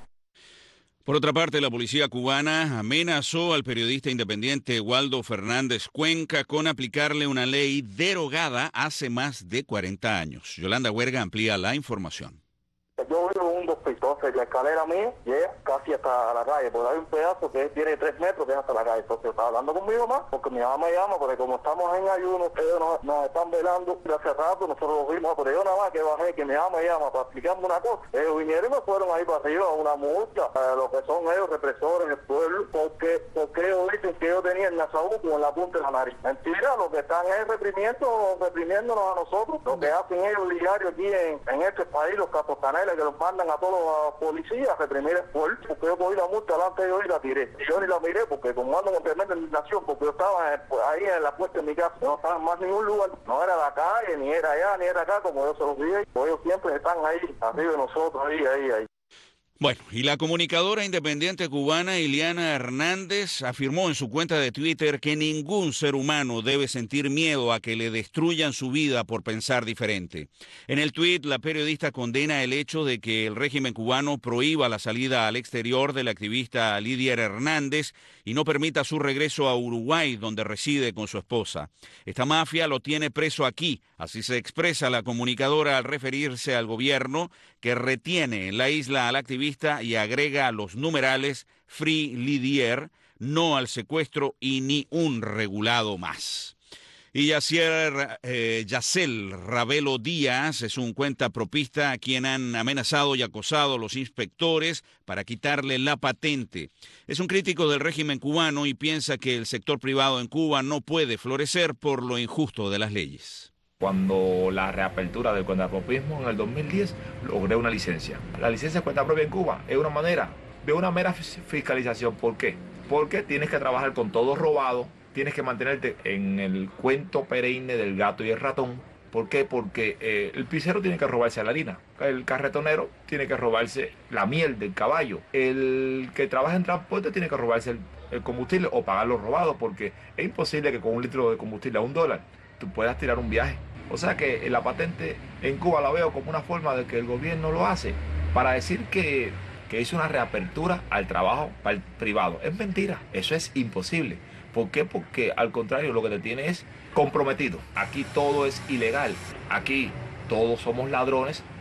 Por otra parte, la policía cubana amenazó al periodista independiente Waldo Fernández Cuenca con aplicarle una ley derogada hace más de cuarenta años. Yolanda Huerga amplía la información. Yo vivo en un dos pisos, la escalera mía llega casi hasta la calle, porque hay un pedazo que tiene tres metros que es hasta la calle. Entonces yo estaba hablando con mi mamá, porque mi mamá me llama, porque como estamos en ayuno, ellos nos, nos están velando de hace rato, nosotros los vimos, pero yo nada más que bajé, que mi mamá me llama para explicarme una cosa. Ellos vinieron y me fueron ahí para arriba, una multa, a lo que son ellos represores del pueblo, porque, porque ellos dicen que yo tenía el nasabuco en la punta de la nariz. Mentira, lo que están es reprimiendo, reprimiéndonos a nosotros, lo que hacen ellos diario aquí en, en este país, los capostaneles, que los mandan a todos los policías a reprimir el pueblo, porque yo cogí la multa delante de ellos y la tiré. Y yo ni la miré porque como ando con tremenda indignación, porque yo estaba ahí en la puerta de mi casa, no estaba en más ningún lugar, no era la calle, ni era allá, ni era acá, como yo se los dije, ellos siempre están ahí, arriba de nosotros, ahí, ahí, ahí. Bueno, y la comunicadora independiente cubana Iliana Hernández afirmó en su cuenta de Twitter que ningún ser humano debe sentir miedo a que le destruyan su vida por pensar diferente. En el tuit, la periodista condena el hecho de que el régimen cubano prohíba la salida al exterior de la activista Lidia Hernández y no permita su regreso a Uruguay, donde reside con su esposa. Esta mafia lo tiene preso aquí, así se expresa la comunicadora al referirse al gobierno que retiene en la isla al activista y agrega los numerales Free Lidier, no al secuestro y ni un regulado más. Y Yacier, eh, Yacel Ravelo Díaz es un cuentapropista a quien han amenazado y acosado los inspectores para quitarle la patente. Es un crítico del régimen cubano y piensa que el sector privado en Cuba no puede florecer por lo injusto de las leyes. Cuando la reapertura del cuentapropismo en el dos mil diez, logré una licencia. La licencia de cuenta propia en Cuba es una manera de una mera fiscalización. ¿Por qué? Porque tienes que trabajar con todo robado, tienes que mantenerte en el cuento perenne del gato y el ratón. ¿Por qué? Porque eh, el pizzero tiene que robarse la harina, el carretonero tiene que robarse la miel del caballo, el que trabaja en transporte tiene que robarse el, el combustible o pagar los robados, porque es imposible que con un litro de combustible a un dólar tú puedas tirar un viaje. O sea que la patente en Cuba la veo como una forma de que el gobierno lo hace para decir que, que hizo una reapertura al trabajo privado. Es mentira, eso es imposible. ¿Por qué? Porque al contrario lo que te tiene es comprometido. Aquí todo es ilegal, aquí todos somos ladrones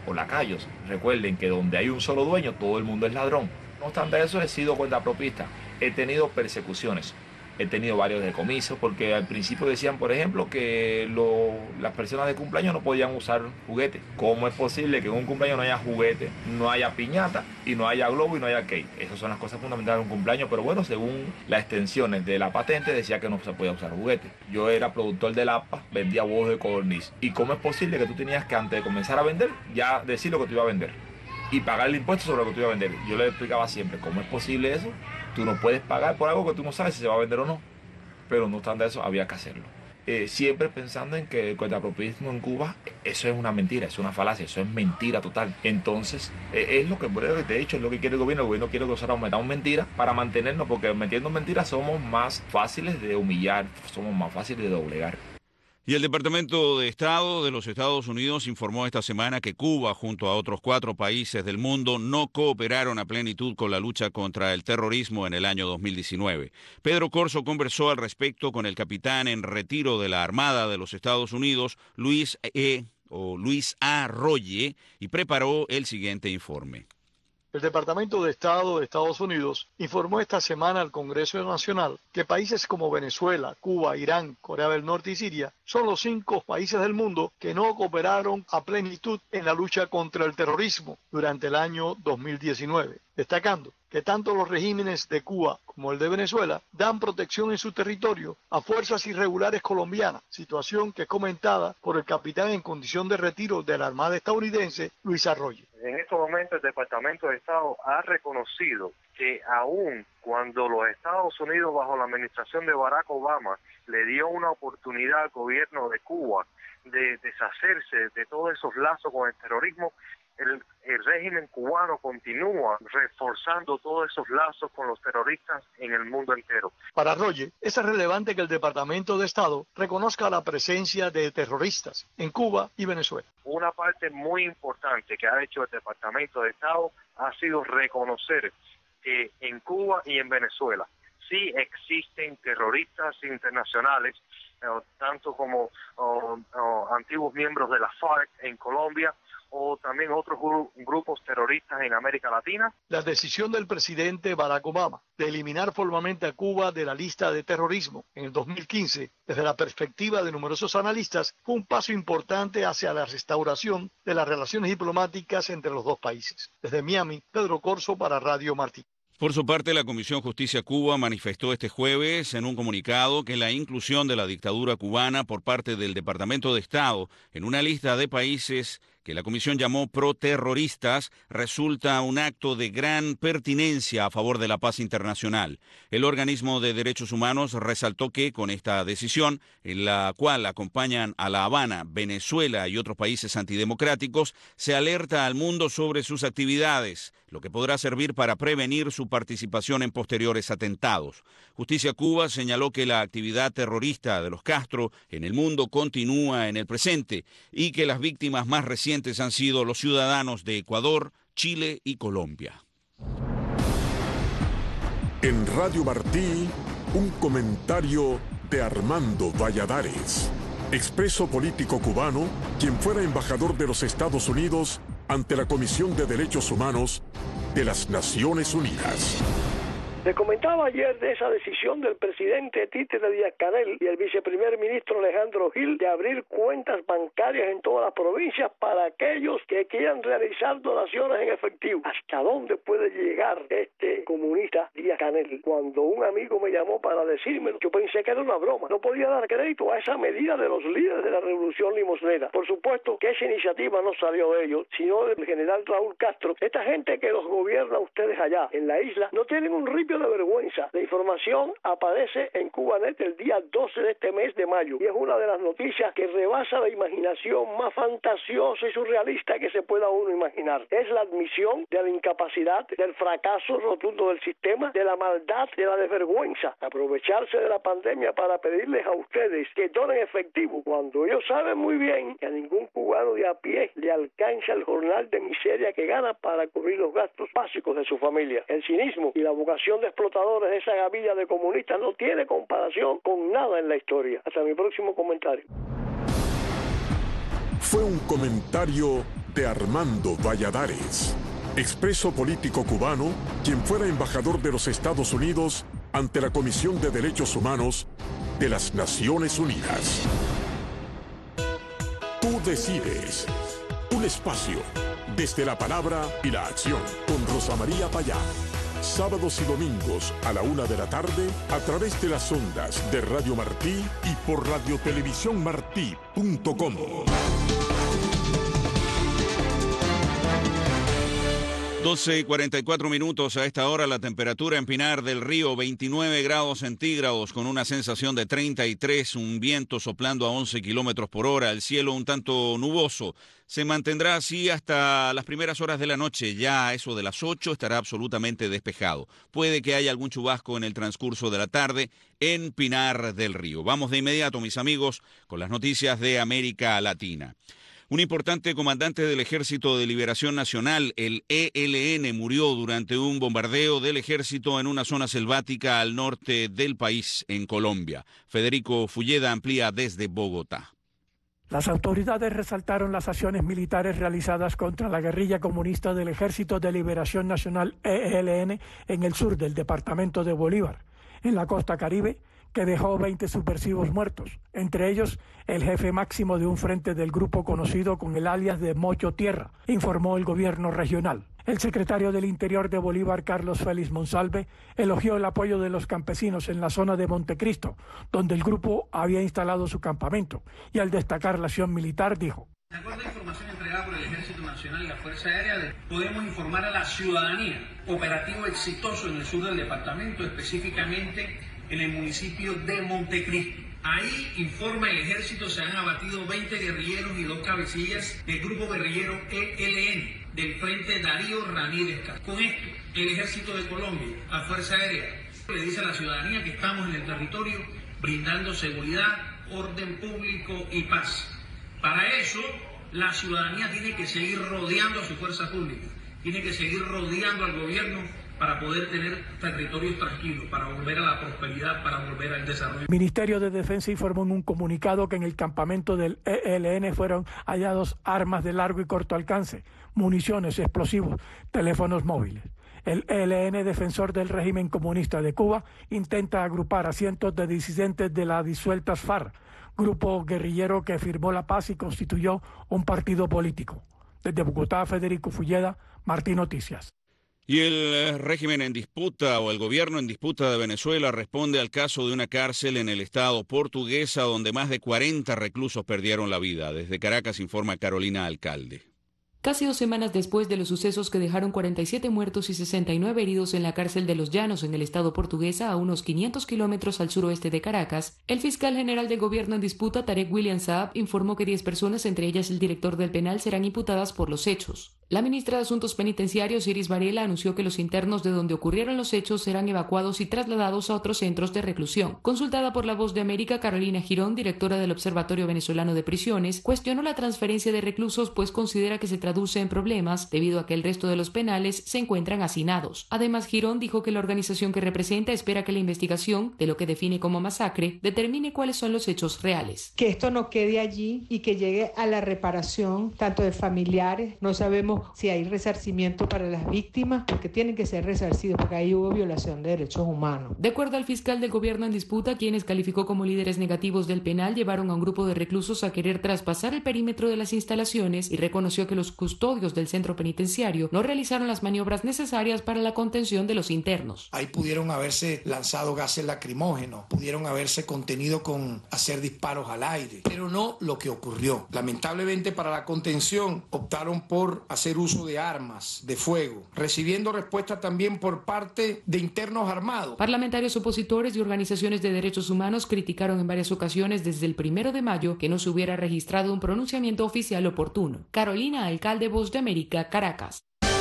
o lacayos. Recuerden que donde hay un solo dueño, todo el mundo es ladrón. No obstante eso, he sido cuentapropista. He tenido persecuciones. He tenido varios decomisos porque al principio decían, por ejemplo, que lo, las personas de cumpleaños no podían usar juguetes. ¿Cómo es posible que en un cumpleaños no haya juguete, no haya piñata y no haya globo y no haya cake? Esas son las cosas fundamentales de un cumpleaños, pero bueno, según las extensiones de la patente decía que no se podía usar juguetes. Yo era productor de lapas, vendía huevos de codorniz. ¿Y cómo es posible que tú tenías que antes de comenzar a vender ya decir lo que tú ibas a vender y pagar el impuesto sobre lo que tú ibas a vender? Yo le explicaba siempre, ¿cómo es posible eso? Tú no puedes pagar por algo que tú no sabes si se va a vender o no. Pero no obstante eso, había que hacerlo. Eh, siempre pensando en que el cuentapropismo en Cuba, eso es una mentira, es una falacia, eso es mentira total. Entonces, eh, es lo que, de hecho, es lo que quiere el gobierno. El gobierno quiere que nosotros metamos mentiras para mantenernos, porque metiendo mentiras somos más fáciles de humillar, somos más fáciles de doblegar. Y el Departamento de Estado de los Estados Unidos informó esta semana que Cuba, junto a otros cuatro países del mundo, no cooperaron a plenitud con la lucha contra el terrorismo en el año dos mil diecinueve. Pedro Corso conversó al respecto con el capitán en retiro de la Armada de los Estados Unidos, Luis E. o Luis A. Rolle, y preparó el siguiente informe. El Departamento de Estado de Estados Unidos informó esta semana al Congreso Nacional que países como Venezuela, Cuba, Irán, Corea del Norte y Siria son los cinco países del mundo que no cooperaron a plenitud en la lucha contra el terrorismo durante el año dos mil diecinueve, destacando que tanto los regímenes de Cuba como el de Venezuela dan protección en su territorio a fuerzas irregulares colombianas, situación que es comentada por el capitán en condición de retiro de la Armada estadounidense, Luis Arroyo. En estos momentos el Departamento de Estado ha reconocido que aún cuando los Estados Unidos bajo la administración de Barack Obama le dio una oportunidad al gobierno de Cuba de deshacerse de todos esos lazos con el terrorismo, el, el régimen cubano continúa reforzando todos esos lazos con los terroristas en el mundo entero. Para Roger, es relevante que el Departamento de Estado reconozca la presencia de terroristas en Cuba y Venezuela. Una parte muy importante que ha hecho el Departamento de Estado ha sido reconocer que en Cuba y en Venezuela sí existen terroristas internacionales, eh, tanto como oh, oh, antiguos miembros de la FARC en Colombia, o también otros gru- grupos terroristas en América Latina. La decisión del presidente Barack Obama de eliminar formalmente a Cuba de la lista de terrorismo en el dos mil quince, desde la perspectiva de numerosos analistas, fue un paso importante hacia la restauración de las relaciones diplomáticas entre los dos países. Desde Miami, Pedro Corso para Radio Martí. Por su parte, la Comisión Justicia Cuba manifestó este jueves en un comunicado que la inclusión de la dictadura cubana por parte del Departamento de Estado en una lista de países que la Comisión llamó proterroristas resulta un acto de gran pertinencia a favor de la paz internacional. El organismo de derechos humanos resaltó que con esta decisión, en la cual acompañan a La Habana, Venezuela y otros países antidemocráticos, se alerta al mundo sobre sus actividades, lo que podrá servir para prevenir su participación en posteriores atentados. Justicia Cuba señaló que la actividad terrorista de los Castro en el mundo continúa en el presente y que las víctimas más recientes han sido los ciudadanos de Ecuador, Chile y Colombia. En Radio Martí, un comentario de Armando Valladares, expreso político cubano, quien fuera embajador de los Estados Unidos ante la Comisión de Derechos Humanos de las Naciones Unidas. Le comentaba ayer de esa decisión del presidente Títere Díaz-Canel y el viceprimer ministro Alejandro Gil de abrir cuentas bancarias en todas las provincias para aquellos que quieran realizar donaciones en efectivo. ¿Hasta dónde puede llegar este comunista Díaz-Canel? Cuando un amigo me llamó para decírmelo, yo pensé que era una broma. No podía dar crédito a esa medida de los líderes de la revolución limosnera. Por supuesto que esa iniciativa no salió de ellos, sino del general Raúl Castro. Esta gente que los gobierna a ustedes allá en la isla no tienen un ripio de vergüenza. La información aparece en Cubanet el día doce de este mes de mayo y es una de las noticias que rebasa la imaginación más fantasiosa y surrealista que se pueda uno imaginar. Es la admisión de la incapacidad, del fracaso rotundo del sistema, de la maldad, de la desvergüenza. Aprovecharse de la pandemia para pedirles a ustedes que donen efectivo cuando ellos saben muy bien que a ningún cubano de a pie le alcanza el jornal de miseria que gana para cubrir los gastos básicos de su familia. El cinismo y la vocación de explotadores de esa gavilla de comunistas no tiene comparación con nada en la historia. Hasta mi próximo comentario. Fue un comentario de Armando Valladares, expreso político cubano, quien fuera embajador de los Estados Unidos ante la Comisión de Derechos Humanos de las Naciones Unidas. Tú decides. Un espacio desde la palabra y la acción con Rosa María Payá. Sábados y domingos a la una de la tarde a través de las ondas de Radio Martí y por radiotelevisión martí punto com. doce y cuarenta y cuatro minutos a esta hora, la temperatura en Pinar del Río, veintinueve grados centígrados con una sensación de treinta y tres, un viento soplando a once kilómetros por hora, el cielo un tanto nuboso. Se mantendrá así hasta las primeras horas de la noche, ya a eso de las ocho estará absolutamente despejado. Puede que haya algún chubasco en el transcurso de la tarde en Pinar del Río. Vamos de inmediato, mis amigos, con las noticias de América Latina. Un importante comandante del Ejército de Liberación Nacional, el E L N, murió durante un bombardeo del ejército en una zona selvática al norte del país, en Colombia. Federico Fulleda amplía desde Bogotá. Las autoridades resaltaron las acciones militares realizadas contra la guerrilla comunista del Ejército de Liberación Nacional E L N en el sur del departamento de Bolívar, en la costa caribe, que dejó veinte subversivos muertos, entre ellos el jefe máximo de un frente del grupo conocido con el alias de Mocho Tierra, informó el gobierno regional. El secretario del Interior de Bolívar, Carlos Félix Monsalve, elogió el apoyo de los campesinos en la zona de Montecristo, donde el grupo había instalado su campamento, y al destacar la acción militar dijo: de acuerdo a la información entregada por el Ejército Nacional y la Fuerza Aérea, podemos informar a la ciudadanía operativo exitoso en el sur del departamento, específicamente en el municipio de Montecristo. Ahí, informa el ejército, se han abatido veinte guerrilleros y dos cabecillas del grupo guerrillero E L N del frente Darío Ramírez. Con esto, el ejército de Colombia, la Fuerza Aérea, le dice a la ciudadanía que estamos en el territorio brindando seguridad, orden público y paz. Para eso, la ciudadanía tiene que seguir rodeando a su fuerza pública, tiene que seguir rodeando al gobierno para poder tener territorios tranquilos, para volver a la prosperidad, para volver al desarrollo. El Ministerio de Defensa informó en un comunicado que en el campamento del E L N fueron hallados armas de largo y corto alcance, municiones, explosivos, teléfonos móviles. El E L N, defensor del régimen comunista de Cuba, intenta agrupar a cientos de disidentes de la disueltas FARC, grupo guerrillero que firmó la paz y constituyó un partido político. Desde Bogotá, Federico Fulleda, Martí Noticias. Y el régimen en disputa o el gobierno en disputa de Venezuela responde al caso de una cárcel en el estado portuguesa donde más de cuarenta reclusos perdieron la vida. Desde Caracas informa Carolina Alcalde. Casi dos semanas después de los sucesos que dejaron cuarenta y siete muertos y sesenta y nueve heridos en la cárcel de Los Llanos en el estado portuguesa a unos quinientos kilómetros al suroeste de Caracas, el fiscal general del gobierno en disputa, Tarek William Saab, informó que diez personas, entre ellas el director del penal, serán imputadas por los hechos. La ministra de Asuntos Penitenciarios, Iris Varela, anunció que los internos de donde ocurrieron los hechos serán evacuados y trasladados a otros centros de reclusión. Consultada por La Voz de América, Carolina Girón, directora del Observatorio Venezolano de Prisiones, cuestionó la transferencia de reclusos, pues considera que se traduce en problemas debido a que el resto de los penales se encuentran hacinados. Además, Girón dijo que la organización que representa espera que la investigación de lo que define como masacre determine cuáles son los hechos reales. Que esto no quede allí y que llegue a la reparación tanto de familiares. No sabemos si hay resarcimiento para las víctimas, porque tienen que ser resarcidos, porque ahí hubo violación de derechos humanos. De acuerdo al fiscal del gobierno en disputa, quienes calificó como líderes negativos del penal, llevaron a un grupo de reclusos a querer traspasar el perímetro de las instalaciones y reconoció que los custodios del centro penitenciario no realizaron las maniobras necesarias para la contención de los internos. Ahí pudieron haberse lanzado gases lacrimógenos, pudieron haberse contenido con hacer disparos al aire, pero no lo que ocurrió. Lamentablemente, para la contención optaron por hacer uso de armas de fuego, recibiendo respuesta también por parte de internos armados. Parlamentarios opositores y organizaciones de derechos humanos criticaron en varias ocasiones desde el primero de mayo que no se hubiera registrado un pronunciamiento oficial oportuno. Carolina Alcalde, Voz de América, Caracas.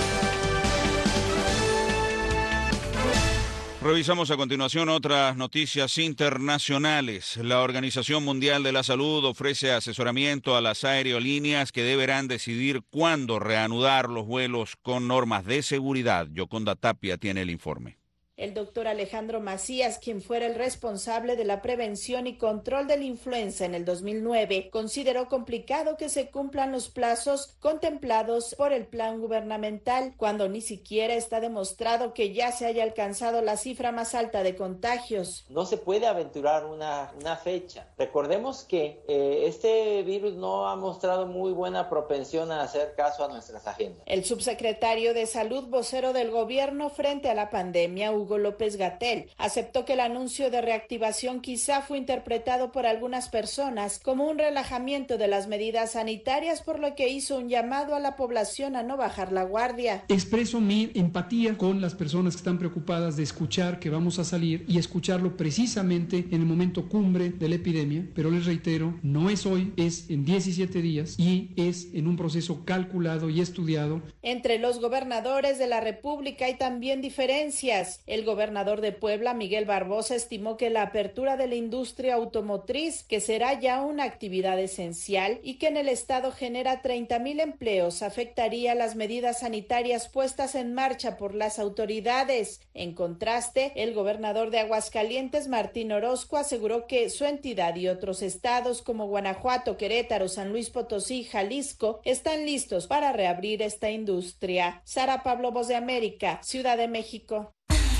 Revisamos a continuación otras noticias internacionales. La Organización Mundial de la Salud ofrece asesoramiento a las aerolíneas que deberán decidir cuándo reanudar los vuelos con normas de seguridad. Yoconda Tapia tiene el informe. El doctor Alejandro Macías, quien fuera el responsable de la prevención y control de la influenza en el dos mil nueve, consideró complicado que se cumplan los plazos contemplados por el plan gubernamental, cuando ni siquiera está demostrado que ya se haya alcanzado la cifra más alta de contagios. No se puede aventurar una, una fecha. Recordemos que eh, este virus no ha mostrado muy buena propensión a hacer caso a nuestras agendas. El subsecretario de Salud, vocero del gobierno frente a la pandemia, Hugo López-Gatell, aceptó que el anuncio de reactivación quizá fue interpretado por algunas personas como un relajamiento de las medidas sanitarias, por lo que hizo un llamado a la población a no bajar la guardia. Expreso mi empatía con las personas que están preocupadas de escuchar que vamos a salir y escucharlo precisamente en el momento cumbre de la epidemia, pero les reitero, no es hoy, es en diecisiete días y es en un proceso calculado y estudiado. Entre los gobernadores de la República hay también diferencias. El gobernador de Puebla, Miguel Barbosa, estimó que la apertura de la industria automotriz, que será ya una actividad esencial y que en el estado genera treinta mil empleos, afectaría las medidas sanitarias puestas en marcha por las autoridades. En contraste, el gobernador de Aguascalientes, Martín Orozco, aseguró que su entidad y otros estados como Guanajuato, Querétaro, San Luis Potosí y Jalisco están listos para reabrir esta industria. Sara Pablo, Voz de América, Ciudad de México.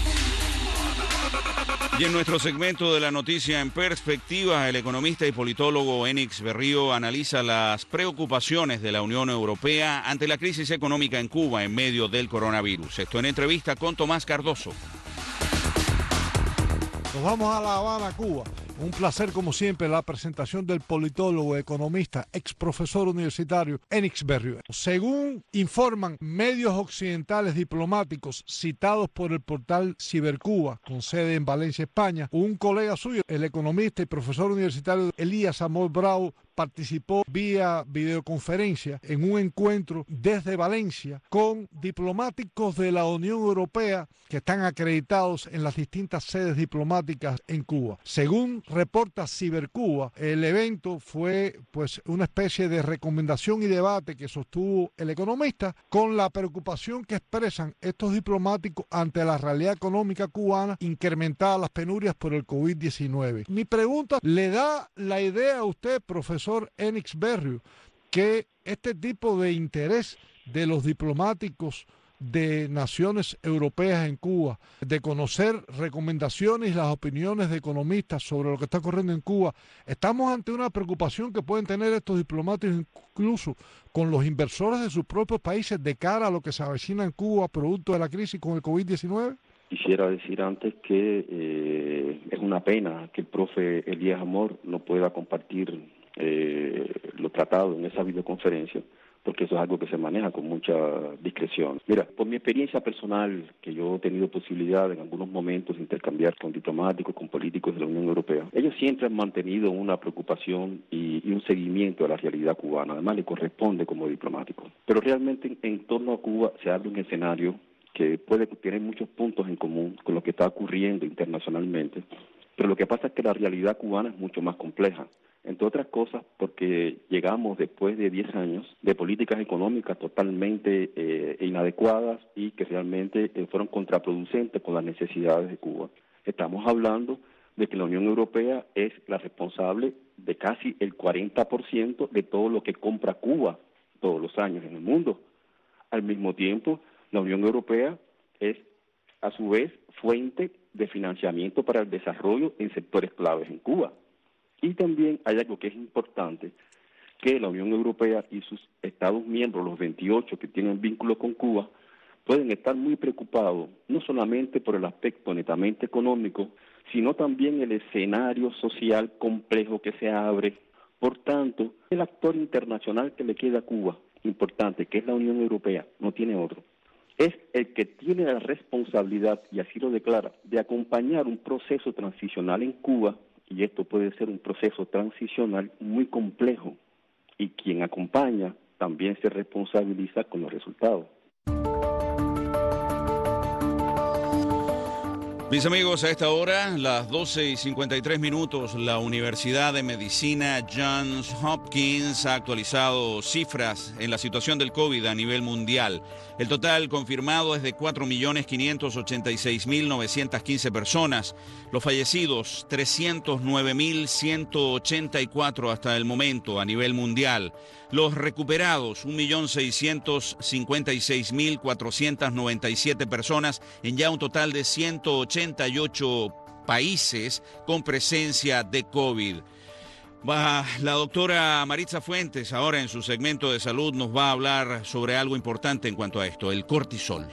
Y en nuestro segmento de la noticia en perspectiva, el economista y politólogo Enix Berrío analiza las preocupaciones de la Unión Europea ante la crisis económica en Cuba en medio del coronavirus. Esto en entrevista con Tomás Cardoso. Nos vamos a La Habana, Cuba. Un placer, como siempre, la presentación del politólogo, economista, ex profesor universitario Enix Berrío. Según informan medios occidentales diplomáticos citados por el portal Cibercuba, con sede en Valencia, España, un colega suyo, el economista y profesor universitario Elías Amor Bravo, participó vía videoconferencia en un encuentro desde Valencia con diplomáticos de la Unión Europea que están acreditados en las distintas sedes diplomáticas en Cuba. Según reporta Cibercuba, el evento fue pues una especie de recomendación y debate que sostuvo el economista con la preocupación que expresan estos diplomáticos ante la realidad económica cubana incrementada las penurias por el COVID diecinueve. Mi pregunta, ¿le da la idea a usted, profesor Enix Berrío, que este tipo de interés de los diplomáticos de naciones europeas en Cuba, de conocer recomendaciones y las opiniones de economistas sobre lo que está ocurriendo en Cuba, estamos ante una preocupación que pueden tener estos diplomáticos incluso con los inversores de sus propios países de cara a lo que se avecina en Cuba producto de la crisis con el COVID diecinueve? Quisiera decir antes que eh, es una pena que el profe Elías Amor no pueda compartir eh, lo tratado en esa videoconferencia, porque eso es algo que se maneja con mucha discreción. Mira, por mi experiencia personal, que yo he tenido posibilidad en algunos momentos de intercambiar con diplomáticos, con políticos de la Unión Europea, ellos siempre han mantenido una preocupación y, y un seguimiento a la realidad cubana, además le corresponde como diplomático. Pero realmente en, en torno a Cuba se abre un escenario que puede tener muchos puntos en común con lo que está ocurriendo internacionalmente, pero lo que pasa es que la realidad cubana es mucho más compleja, entre otras cosas porque llegamos después de diez años de políticas económicas totalmente eh, inadecuadas y que realmente eh, fueron contraproducentes con las necesidades de Cuba. Estamos hablando de que la Unión Europea es la responsable de casi el cuarenta por ciento de todo lo que compra Cuba todos los años en el mundo. Al mismo tiempo, la Unión Europea es, a su vez, fuente de financiamiento para el desarrollo en sectores claves en Cuba. Y también hay algo que es importante, que la Unión Europea y sus Estados miembros, los veintiocho que tienen vínculos con Cuba, pueden estar muy preocupados, no solamente por el aspecto netamente económico, sino también el escenario social complejo que se abre. Por tanto, el actor internacional que le queda a Cuba, importante, que es la Unión Europea, no tiene otro. Es el que tiene la responsabilidad, y así lo declara, de acompañar un proceso transicional en Cuba, y esto puede ser un proceso transicional muy complejo, y quien acompaña también se responsabiliza con los resultados. Mis amigos, a esta hora, las doce y cincuenta y tres minutos, la Universidad de Medicina Johns Hopkins ha actualizado cifras en la situación del COVID a nivel mundial. El total confirmado es de cuatro millones quinientos ochenta y seis mil novecientas quince personas. Los fallecidos, trescientos nueve mil ciento ochenta y cuatro hasta el momento a nivel mundial. Los recuperados, un millón seiscientos cincuenta y seis mil cuatrocientas noventa y siete personas en ya un total de ciento ochenta y ocho países con presencia de COVID. Va, la doctora Maritza Fuentes ahora en su segmento de salud nos va a hablar sobre algo importante en cuanto a esto, el cortisol.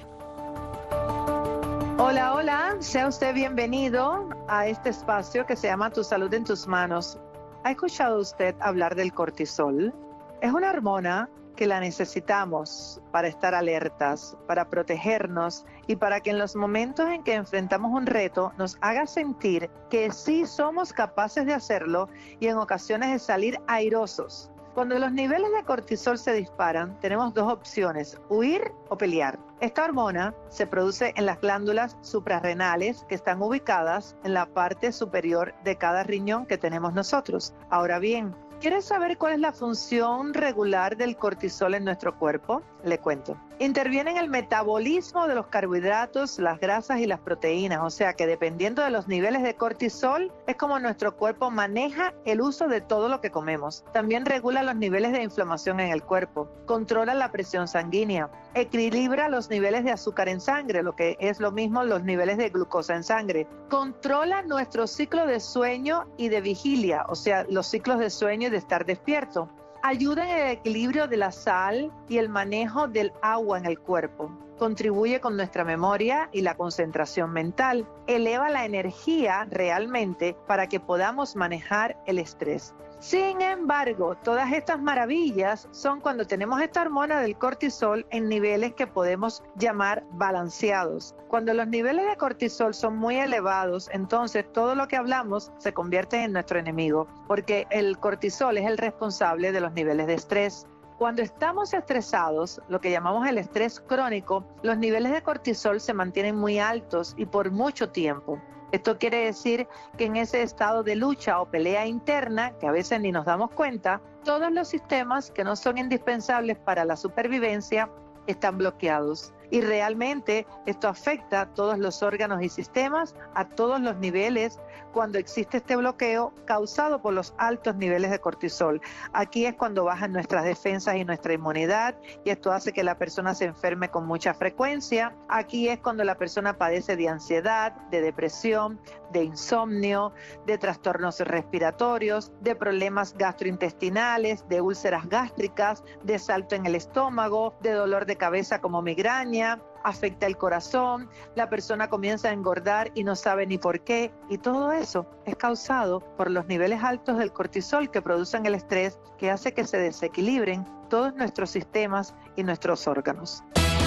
Hola, hola, sea usted bienvenido a este espacio que se llama Tu Salud en Tus Manos. ¿Ha escuchado usted hablar del cortisol? Es una hormona que la necesitamos para estar alertas, para protegernos y para que en los momentos en que enfrentamos un reto nos haga sentir que sí somos capaces de hacerlo y en ocasiones de salir airosos. Cuando los niveles de cortisol se disparan, tenemos dos opciones, huir o pelear. Esta hormona se produce en las glándulas suprarrenales que están ubicadas en la parte superior de cada riñón que tenemos nosotros. Ahora bien, ¿quieres saber cuál es la función regular del cortisol en nuestro cuerpo? Le cuento. Interviene en el metabolismo de los carbohidratos, las grasas y las proteínas, o sea que dependiendo de los niveles de cortisol es como nuestro cuerpo maneja el uso de todo lo que comemos. También regula los niveles de inflamación en el cuerpo, controla la presión sanguínea, equilibra los niveles de azúcar en sangre, lo que es lo mismo los niveles de glucosa en sangre, controla nuestro ciclo de sueño y de vigilia, o sea, los ciclos de sueño y de estar despierto. Ayuda en el equilibrio de la sal y el manejo del agua en el cuerpo. Contribuye con nuestra memoria y la concentración mental. Eleva la energía realmente para que podamos manejar el estrés. Sin embargo, todas estas maravillas son cuando tenemos esta hormona del cortisol en niveles que podemos llamar balanceados. Cuando los niveles de cortisol son muy elevados, entonces todo lo que hablamos se convierte en nuestro enemigo, porque el cortisol es el responsable de los niveles de estrés. Cuando estamos estresados, lo que llamamos el estrés crónico, los niveles de cortisol se mantienen muy altos y por mucho tiempo. Esto quiere decir que en ese estado de lucha o pelea interna, que a veces ni nos damos cuenta, todos los sistemas que no son indispensables para la supervivencia están bloqueados. Y realmente esto afecta a todos los órganos y sistemas, a todos los niveles, cuando existe este bloqueo causado por los altos niveles de cortisol. Aquí es cuando bajan nuestras defensas y nuestra inmunidad, y esto hace que la persona se enferme con mucha frecuencia. Aquí es cuando la persona padece de ansiedad, de depresión, de insomnio, de trastornos respiratorios, de problemas gastrointestinales, de úlceras gástricas, de salto en el estómago, de dolor de cabeza como migraña, afecta el corazón, la persona comienza a engordar y no sabe ni por qué, y todo eso es causado por los niveles altos del cortisol que producen el estrés, que hace que se desequilibren todos nuestros sistemas y nuestros órganos.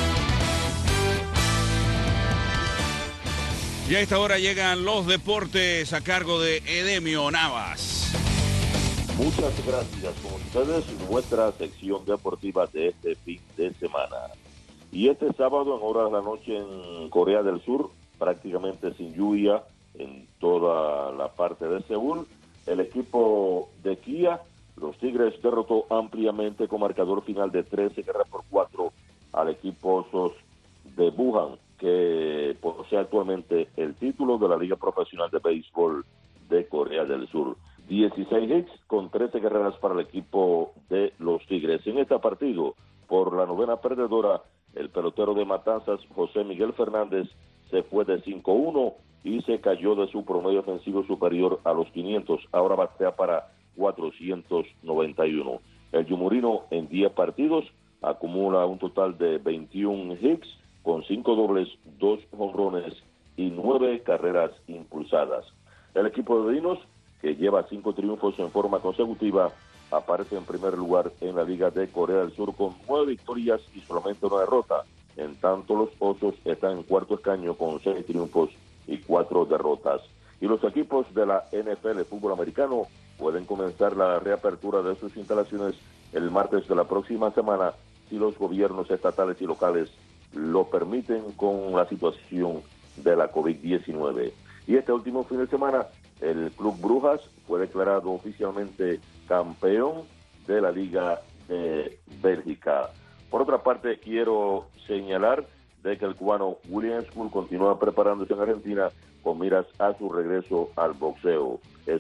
Y a esta hora llegan los deportes a cargo de Edemio Navas. Muchas gracias con ustedes en nuestra sección deportiva de este fin de semana. Y este sábado en horas de la noche en Corea del Sur, prácticamente sin lluvia en toda la parte de Seúl, el equipo de Kia, los Tigres, derrotó ampliamente con marcador final de trece carreras por cuatro al equipo Osos de Wuhan, que posee actualmente el título de la Liga Profesional de Béisbol de Corea del Sur. dieciséis hits con trece carreras para el equipo de los Tigres. En este partido, por la novena perdedora, el pelotero de Matanzas, José Miguel Fernández, se fue de cinco uno y se cayó de su promedio ofensivo superior a los quinientos. Ahora batea para cuatrocientos noventa y uno. El yumurino en diez partidos acumula un total de veintiún hits con cinco dobles, dos jonrones y nueve carreras impulsadas. El equipo de Dinos, que lleva cinco triunfos en forma consecutiva, aparece en primer lugar en la Liga de Corea del Sur con nueve victorias y solamente una derrota. En tanto, los Osos están en cuarto escaño con seis triunfos y cuatro derrotas. Y los equipos de la N F L fútbol americano pueden comenzar la reapertura de sus instalaciones el martes de la próxima semana si los gobiernos estatales y locales lo permiten con la situación de la COVID diecinueve. Y este último fin de semana, el Club Brujas fue declarado oficialmente campeón de la Liga de Bélgica. Por otra parte, quiero señalar de que el cubano William School continúa preparándose en Argentina con miras a su regreso al boxeo. Es...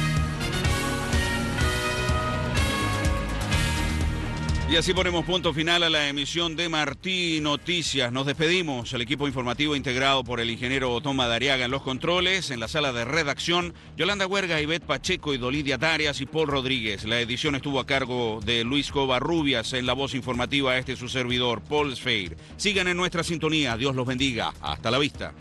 Y así ponemos punto final a la emisión de Martí Noticias. Nos despedimos. El equipo informativo integrado por el ingeniero Toma Dariaga en los controles, en la sala de redacción, Yolanda Huerga, Ivette Pacheco y Dolidia Tarias y Paul Rodríguez. La edición estuvo a cargo de Luis Covarrubias. En la voz informativa, este es su servidor, Paul Sfeir. Sigan en nuestra sintonía. Dios los bendiga. Hasta la vista.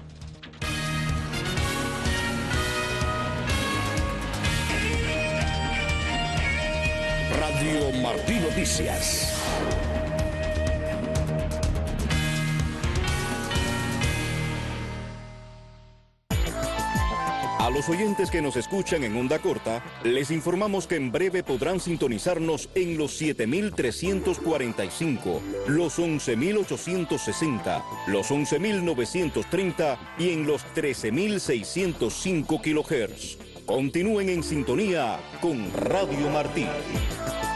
Radio Martí Noticias. A los oyentes que nos escuchan en onda corta, les informamos que en breve podrán sintonizarnos en los siete mil trescientos cuarenta y cinco, los once mil ochocientos sesenta, los once mil novecientos treinta y en los trece mil seiscientos cinco kilohertz. Continúen en sintonía con Radio Martí.